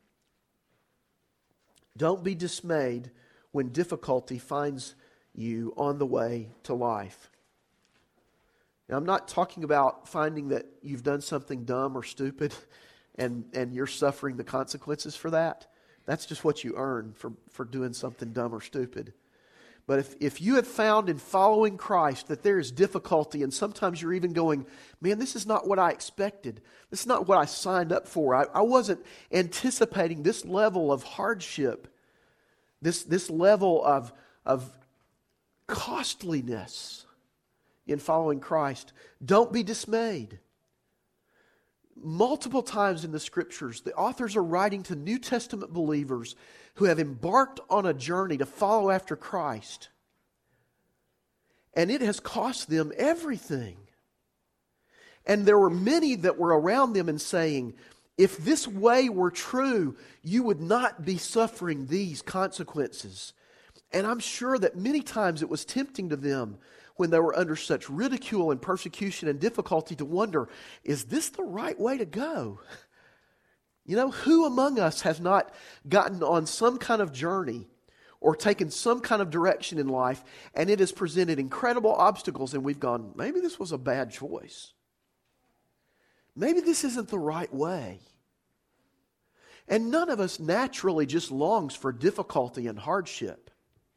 Don't be dismayed when difficulty finds you on the way to life. Now, I'm not talking about finding that you've done something dumb or stupid and you're suffering the consequences for that. That's just what you earn for doing something dumb or stupid. But if you have found in following Christ that there is difficulty, and sometimes you're even going, man, this is not what I expected. This is not what I signed up for. I wasn't anticipating this level of hardship, this level of costliness in following Christ. Don't be dismayed. Multiple times in the Scriptures, the authors are writing to New Testament believers who have embarked on a journey to follow after Christ. And it has cost them everything. And there were many that were around them and saying, if this way were true, you would not be suffering these consequences. And I'm sure that many times it was tempting to them when they were under such ridicule and persecution and difficulty to wonder, is this the right way to go? You know, who among us has not gotten on some kind of journey or taken some kind of direction in life, and it has presented incredible obstacles, and we've gone, maybe this was a bad choice. Maybe this isn't the right way. And none of us naturally just longs for difficulty and hardship.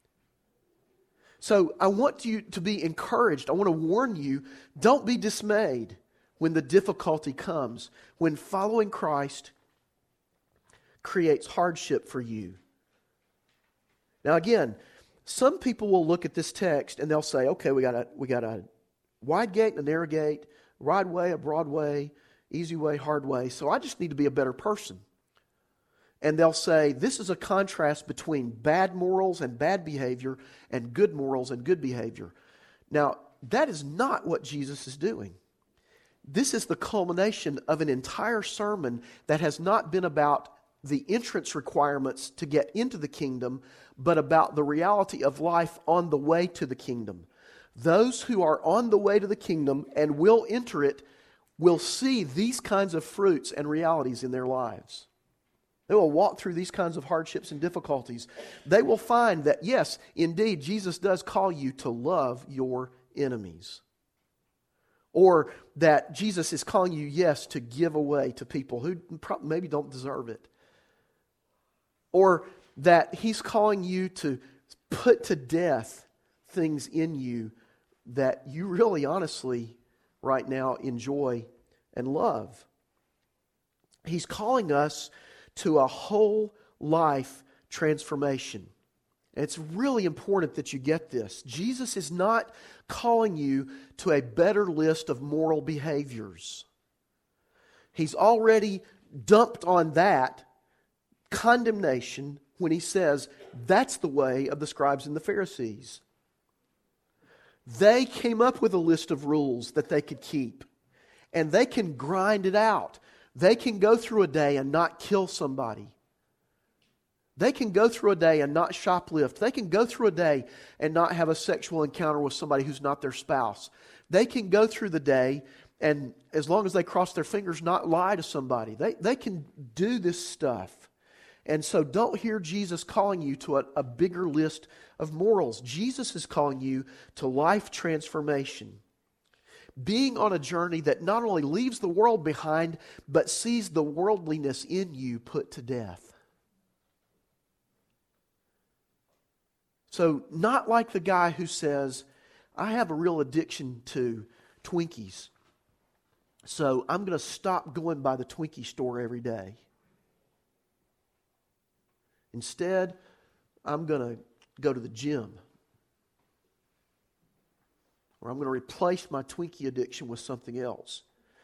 So I want you to be encouraged. I want to warn you, don't be dismayed when the difficulty comes, when following Christ creates hardship for you. Now again, some people will look at this text and they'll say, okay, we got a wide gate and a narrow gate, wide way, a broad way, easy way, hard way, so I just need to be a better person. And they'll say, this is a contrast between bad morals and bad behavior and good morals and good behavior. Now, that is not what Jesus is doing. This is the culmination of an entire sermon that has not been about the entrance requirements to get into the kingdom, but about the reality of life on the way to the kingdom. Those who are on the way to the kingdom and will enter it will see these kinds of fruits and realities in their lives. They will walk through these kinds of hardships and difficulties. They will find that, yes, indeed, Jesus does call you to love your enemies. Or that Jesus is calling you, yes, to give away to people who maybe don't deserve it. Or that He's calling you to put to death things in you that you really honestly right now enjoy and love. He's calling us to a whole life transformation. And it's really important that you get this. Jesus is not calling you to a better list of moral behaviors. He's already dumped on that condemnation when He says that's the way of the scribes and the Pharisees. They came up with a list of rules that they could keep, and they can grind it out. They can go through a day and not kill somebody. They can go through a day and not shoplift. They can go through a day and not have a sexual encounter with somebody who's not their spouse. They can go through the day and, as long as they cross their fingers, not lie to somebody. They can do this stuff. And so don't hear Jesus calling you to a bigger list of morals. Jesus is calling you to life transformation. Being on a journey that not only leaves the world behind, but sees the worldliness in you put to death. So, not like the guy who says, I have a real addiction to Twinkies, so I'm going to stop going by the Twinkie store every day. Instead, I'm going to go to the gym. or I'm going to replace my Twinkie addiction with something else.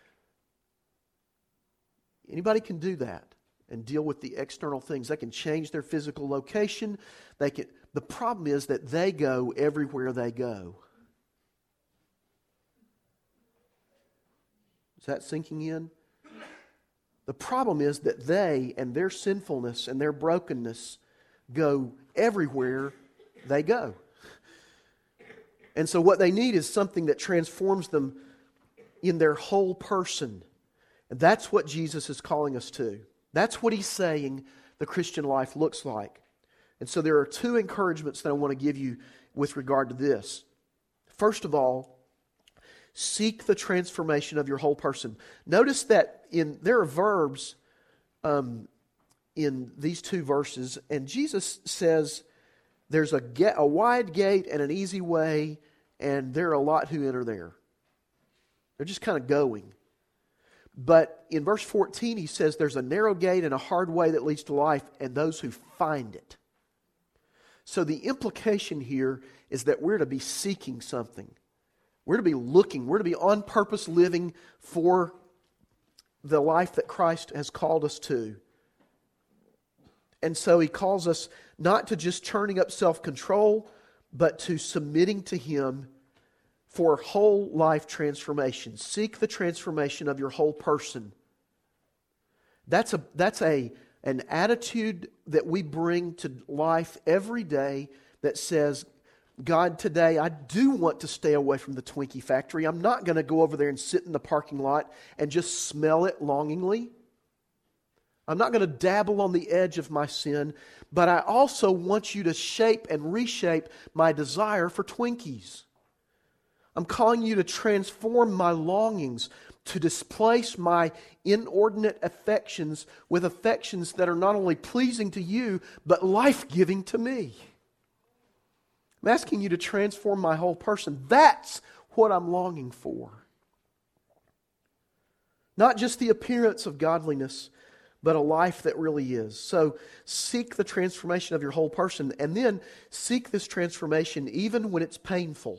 Anybody can do that and deal with the external things. They can change their physical location. The problem is that they go everywhere they go. Is that sinking in? The problem is that they and their sinfulness and their brokenness go everywhere they go. And so what they need is something that transforms them in their whole person. And that's what Jesus is calling us to. That's what He's saying the Christian life looks like. And so there are two encouragements that I want to give you with regard to this. First of all, seek the transformation of your whole person. Notice that there are verbs in these two verses, and Jesus says there's a wide gate and an easy way, and there are a lot who enter there. They're just kind of going. But in verse 14, He says there's a narrow gate and a hard way that leads to life, and those who find it. So the implication here is that we're to be seeking something. We're to be looking. We're to be on purpose living for the life that Christ has called us to. And so He calls us not to just turning up self-control, but to submitting to Him for whole life transformation. Seek the transformation of your whole person. That's an attitude that we bring to life every day that says, God, today I do want to stay away from the Twinkie factory. I'm not going to go over there and sit in the parking lot and just smell it longingly. I'm not going to dabble on the edge of my sin, but I also want you to shape and reshape my desire for Twinkies. I'm calling you to transform my longings, to displace my inordinate affections with affections that are not only pleasing to you, but life-giving to me. I'm asking you to transform my whole person. That's what I'm longing for. Not just the appearance of godliness, but a life that really is. So seek the transformation of your whole person, and then seek this transformation even when it's painful.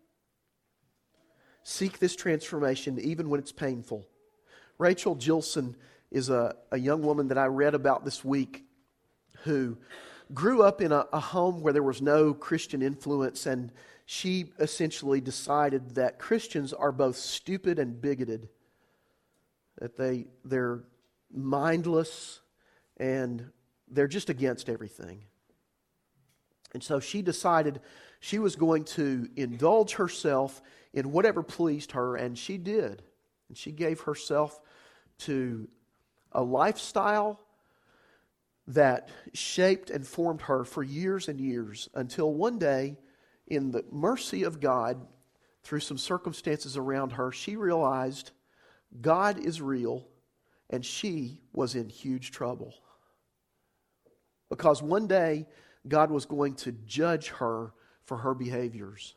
Seek this transformation even when it's painful. Rachel Gilson is a young woman that I read about this week who grew up in a home where there was no Christian influence, and she essentially decided that Christians are both stupid and bigoted, that they're mindless and they're just against everything. And so she decided she was going to indulge herself in whatever pleased her, and she did. And she gave herself to a lifestyle that shaped and formed her for years and years, until one day, in the mercy of God, through some circumstances around her, she realized God is real, and she was in huge trouble. Because one day, God was going to judge her for her behaviors.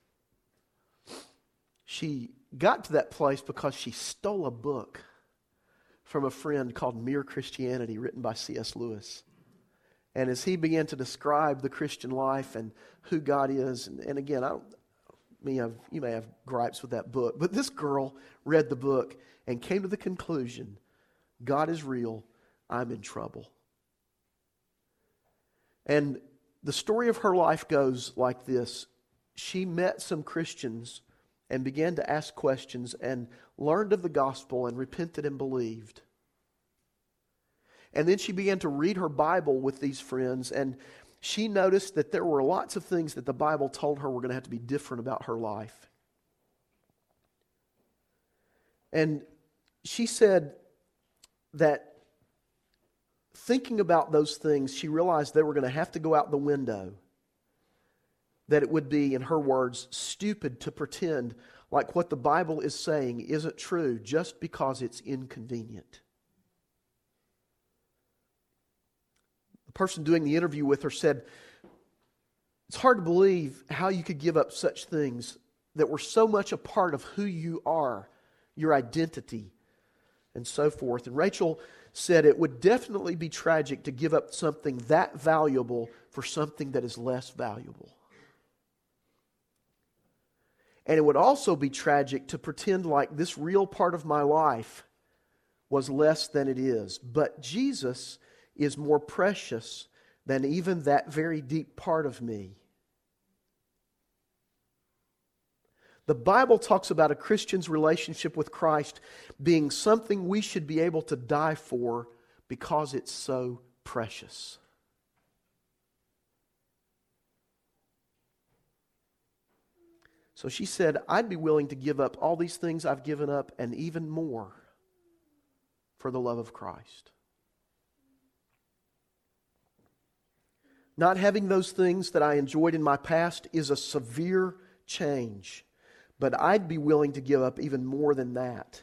She got to that place because she stole a book from a friend called Mere Christianity, written by C.S. Lewis. And as he began to describe the Christian life and who God is, and again, you may have gripes with that book, but this girl read the book and came to the conclusion, God is real, I'm in trouble. And the story of her life goes like this. She met some Christians and began to ask questions and learned of the gospel and repented and believed. And then she began to read her Bible with these friends, and she noticed that there were lots of things that the Bible told her were going to have to be different about her life. And she said that thinking about those things, she realized they were going to have to go out the window. That it would be, in her words, stupid to pretend like what the Bible is saying isn't true just because it's inconvenient. The person doing the interview with her said, it's hard to believe how you could give up such things that were so much a part of who you are, your identity, and so forth. And Rachel said it would definitely be tragic to give up something that valuable for something that is less valuable. And it would also be tragic to pretend like this real part of my life was less than it is. But Jesus is more precious than even that very deep part of me. The Bible talks about a Christian's relationship with Christ being something we should be able to die for because it's so precious. So she said, I'd be willing to give up all these things I've given up and even more for the love of Christ. Not having those things that I enjoyed in my past is a severe change, but I'd be willing to give up even more than that.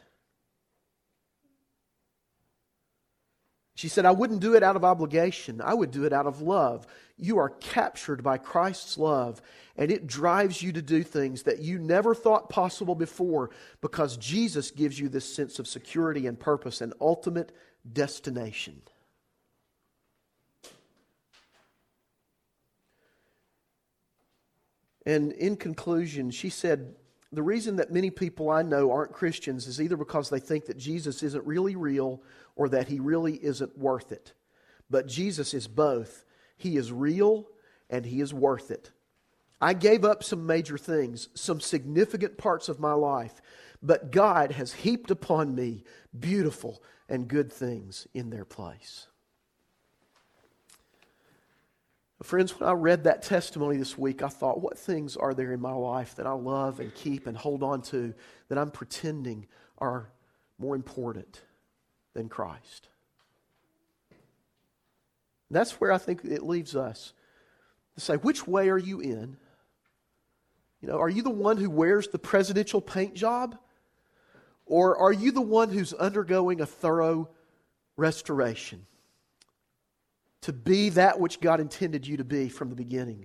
She said, I wouldn't do it out of obligation. I would do it out of love. You are captured by Christ's love, and it drives you to do things that you never thought possible before because Jesus gives you this sense of security and purpose and ultimate destination. And in conclusion, she said, the reason that many people I know aren't Christians is either because they think that Jesus isn't really real or that He really isn't worth it. But Jesus is both. He is real and He is worth it. I gave up some major things, some significant parts of my life, but God has heaped upon me beautiful and good things in their place. Friends, when I read that testimony this week, I thought, what things are there in my life that I love and keep and hold on to that I'm pretending are more important than Christ? That's where I think it leaves us to say, which way are you in? Are you the one who wears the presidential paint job? Or are you the one who's undergoing a thorough restoration? To be that which God intended you to be from the beginning.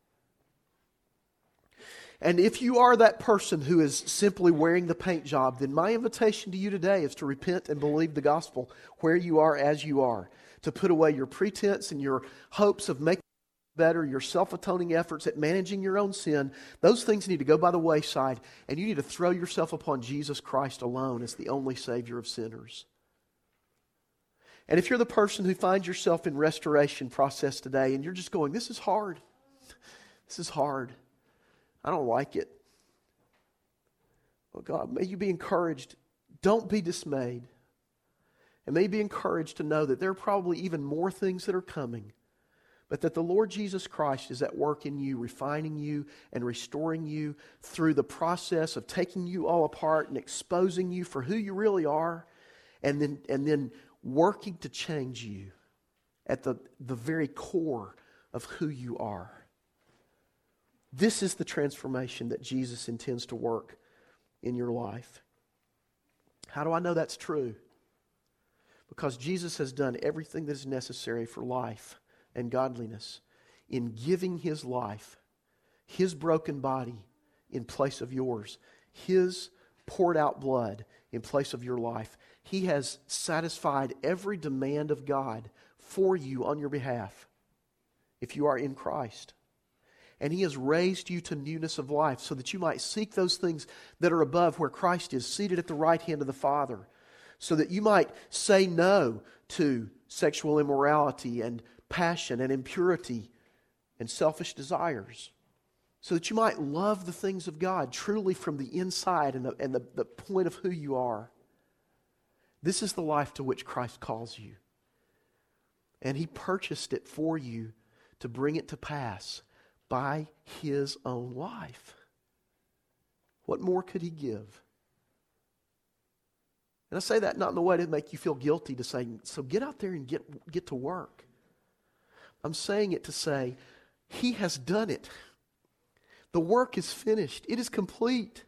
And if you are that person who is simply wearing the paint job, then my invitation to you today is to repent and believe the gospel where you are as you are. To put away your pretense and your hopes of making it better, your self-atoning efforts at managing your own sin. Those things need to go by the wayside, and you need to throw yourself upon Jesus Christ alone as the only Savior of sinners. And if you're the person who finds yourself in restoration process today and you're just going, this is hard. This is hard. I don't like it. Well, God, may you be encouraged. Don't be dismayed. And may you be encouraged to know that there are probably even more things that are coming, but that the Lord Jesus Christ is at work in you, refining you and restoring you through the process of taking you all apart and exposing you for who you really are, and then working to change you at the very core of who you are. This is the transformation that Jesus intends to work in your life. How do I know that's true? Because Jesus has done everything that is necessary for life and godliness in giving His life, His broken body in place of yours, His poured out blood in place of your life. He has satisfied every demand of God for you on your behalf if you are in Christ. And He has raised you to newness of life so that you might seek those things that are above where Christ is seated at the right hand of the Father, so that you might say no to sexual immorality and passion and impurity and selfish desires, so that you might love the things of God truly from the inside and the point of who you are. This is the life to which Christ calls you. And He purchased it for you to bring it to pass by His own life. What more could He give? And I say that not in the way to make you feel guilty, to say, so get out there and get to work. I'm saying it to say, He has done it. The work is finished. It is complete.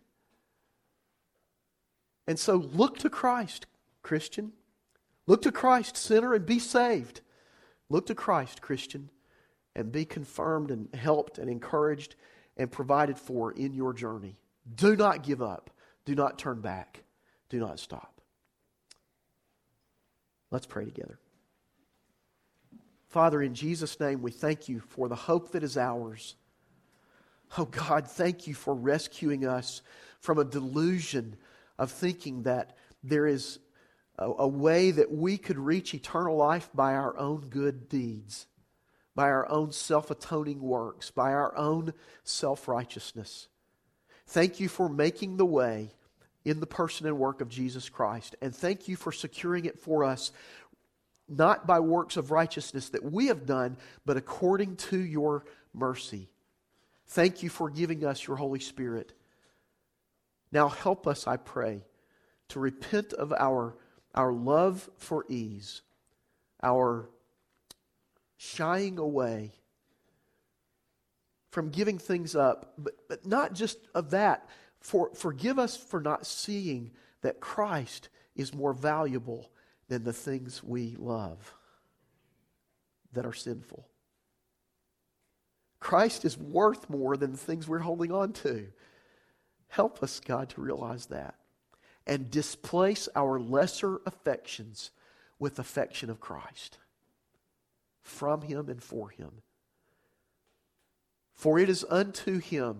And so look to Christ, Christian. Look to Christ, sinner, and be saved. Look to Christ, Christian, and be confirmed and helped and encouraged and provided for in your journey. Do not give up. Do not turn back. Do not stop. Let's pray together. Father, in Jesus' name, we thank You for the hope that is ours. Oh God, thank you for rescuing us from a delusion of thinking that there is a way that we could reach eternal life by our own good deeds, by our own self-atoning works, by our own self-righteousness. Thank you for making the way in the person and work of Jesus Christ. And thank you for securing it for us, not by works of righteousness that we have done, but according to your mercy. Thank you for giving us your Holy Spirit. Now help us, I pray, to repent of our love for ease, our shying away from giving things up, but not just of that. Forgive us for not seeing that Christ is more valuable than the things we love that are sinful. Christ is worth more than the things we're holding on to. Help us, God, to realize that and displace our lesser affections with affection of Christ, from Him and for Him. For it is unto Him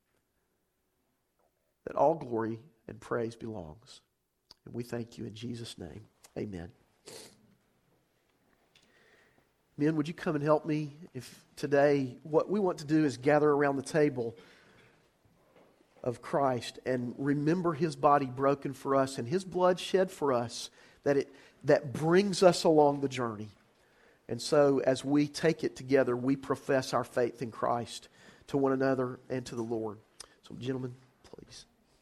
that all glory and praise belongs. And we thank you in Jesus' name. Amen. Men, would you come and help me? If today, what we want to do is gather around the table of Christ and remember His body broken for us and His blood shed for us, that brings us along the journey. And so as we take it together, we profess our faith in Christ to one another and to the Lord. So gentlemen, please.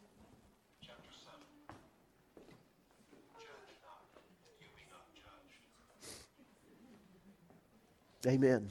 Amen.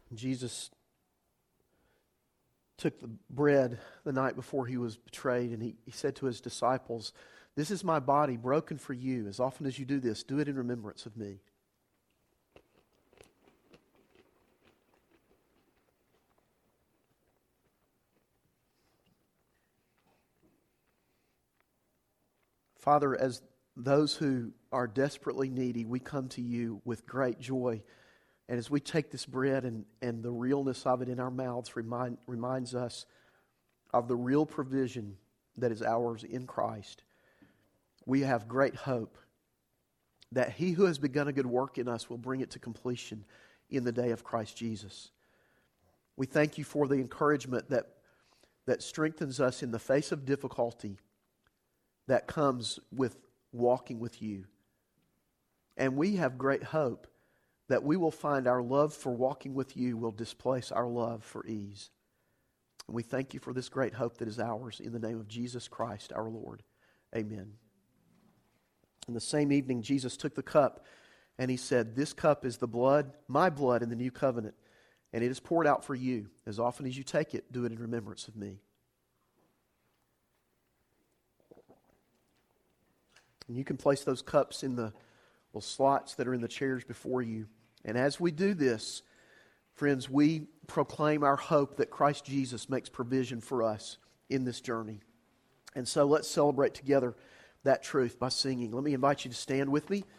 Jesus took the bread the night before he was betrayed, and he said to his disciples, "This is my body broken for you. As often as you do this, do it in remembrance of me." Father, as those who are desperately needy, we come to you with great joy. And as we take this bread and the realness of it in our mouths reminds us of the real provision that is ours in Christ, we have great hope that He who has begun a good work in us will bring it to completion in the day of Christ Jesus. We thank you for the encouragement that strengthens us in the face of difficulty that comes with walking with you. And we have great hope that we will find our love for walking with you will displace our love for ease. And we thank you for this great hope that is ours in the name of Jesus Christ our Lord. Amen. In the same evening, Jesus took the cup and He said, "This cup is the blood, my blood in the new covenant, and it is poured out for you. As often as you take it, do it in remembrance of me." And you can place those cups in the little slots that are in the chairs before you. And as we do this, friends, we proclaim our hope that Christ Jesus makes provision for us in this journey. And so let's celebrate together that truth by singing. Let me invite you to stand with me.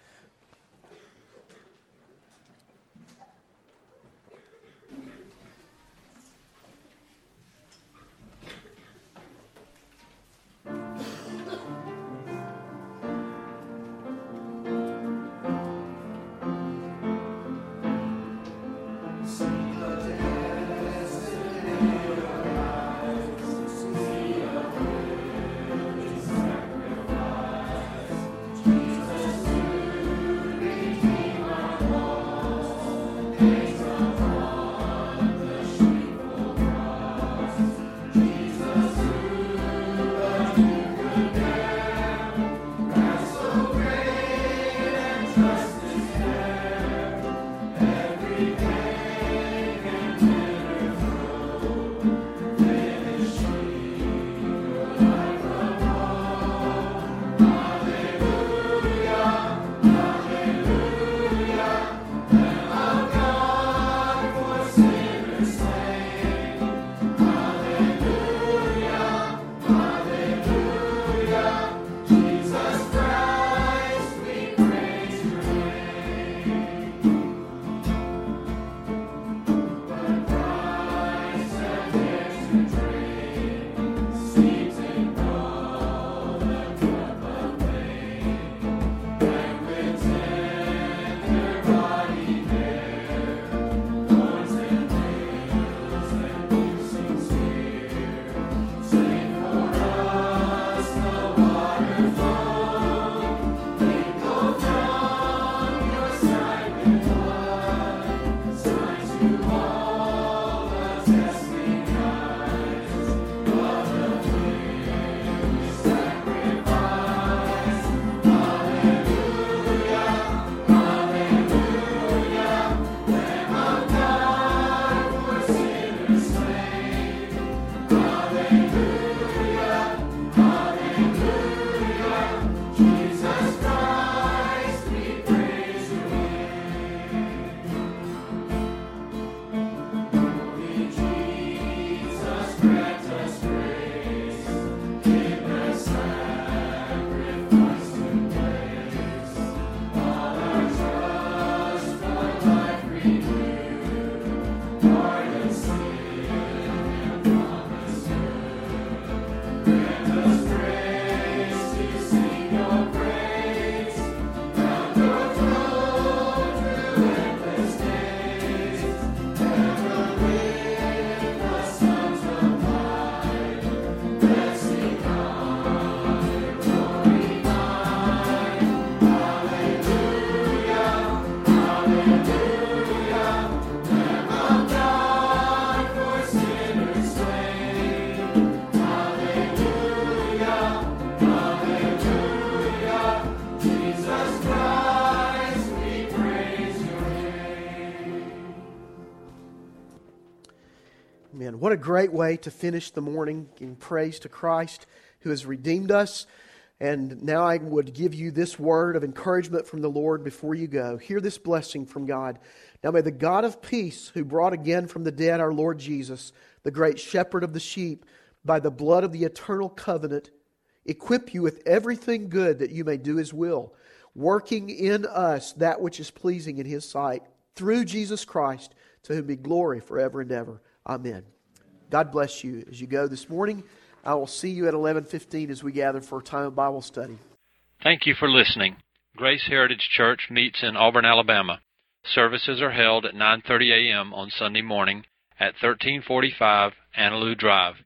Amen. What a great way to finish the morning in praise to Christ who has redeemed us. And now I would give you this word of encouragement from the Lord before you go. Hear this blessing from God. Now may the God of peace, who brought again from the dead our Lord Jesus, the great shepherd of the sheep, by the blood of the eternal covenant, equip you with everything good that you may do His will, working in us that which is pleasing in His sight, through Jesus Christ, to whom be glory forever and ever. Amen. God bless you as you go this morning. I will see you at 11:15 as we gather for a time of Bible study. Thank you for listening. Grace Heritage Church meets in Auburn, Alabama. Services are held at 9:30 a.m. on Sunday morning at 1345 Annaloo Drive.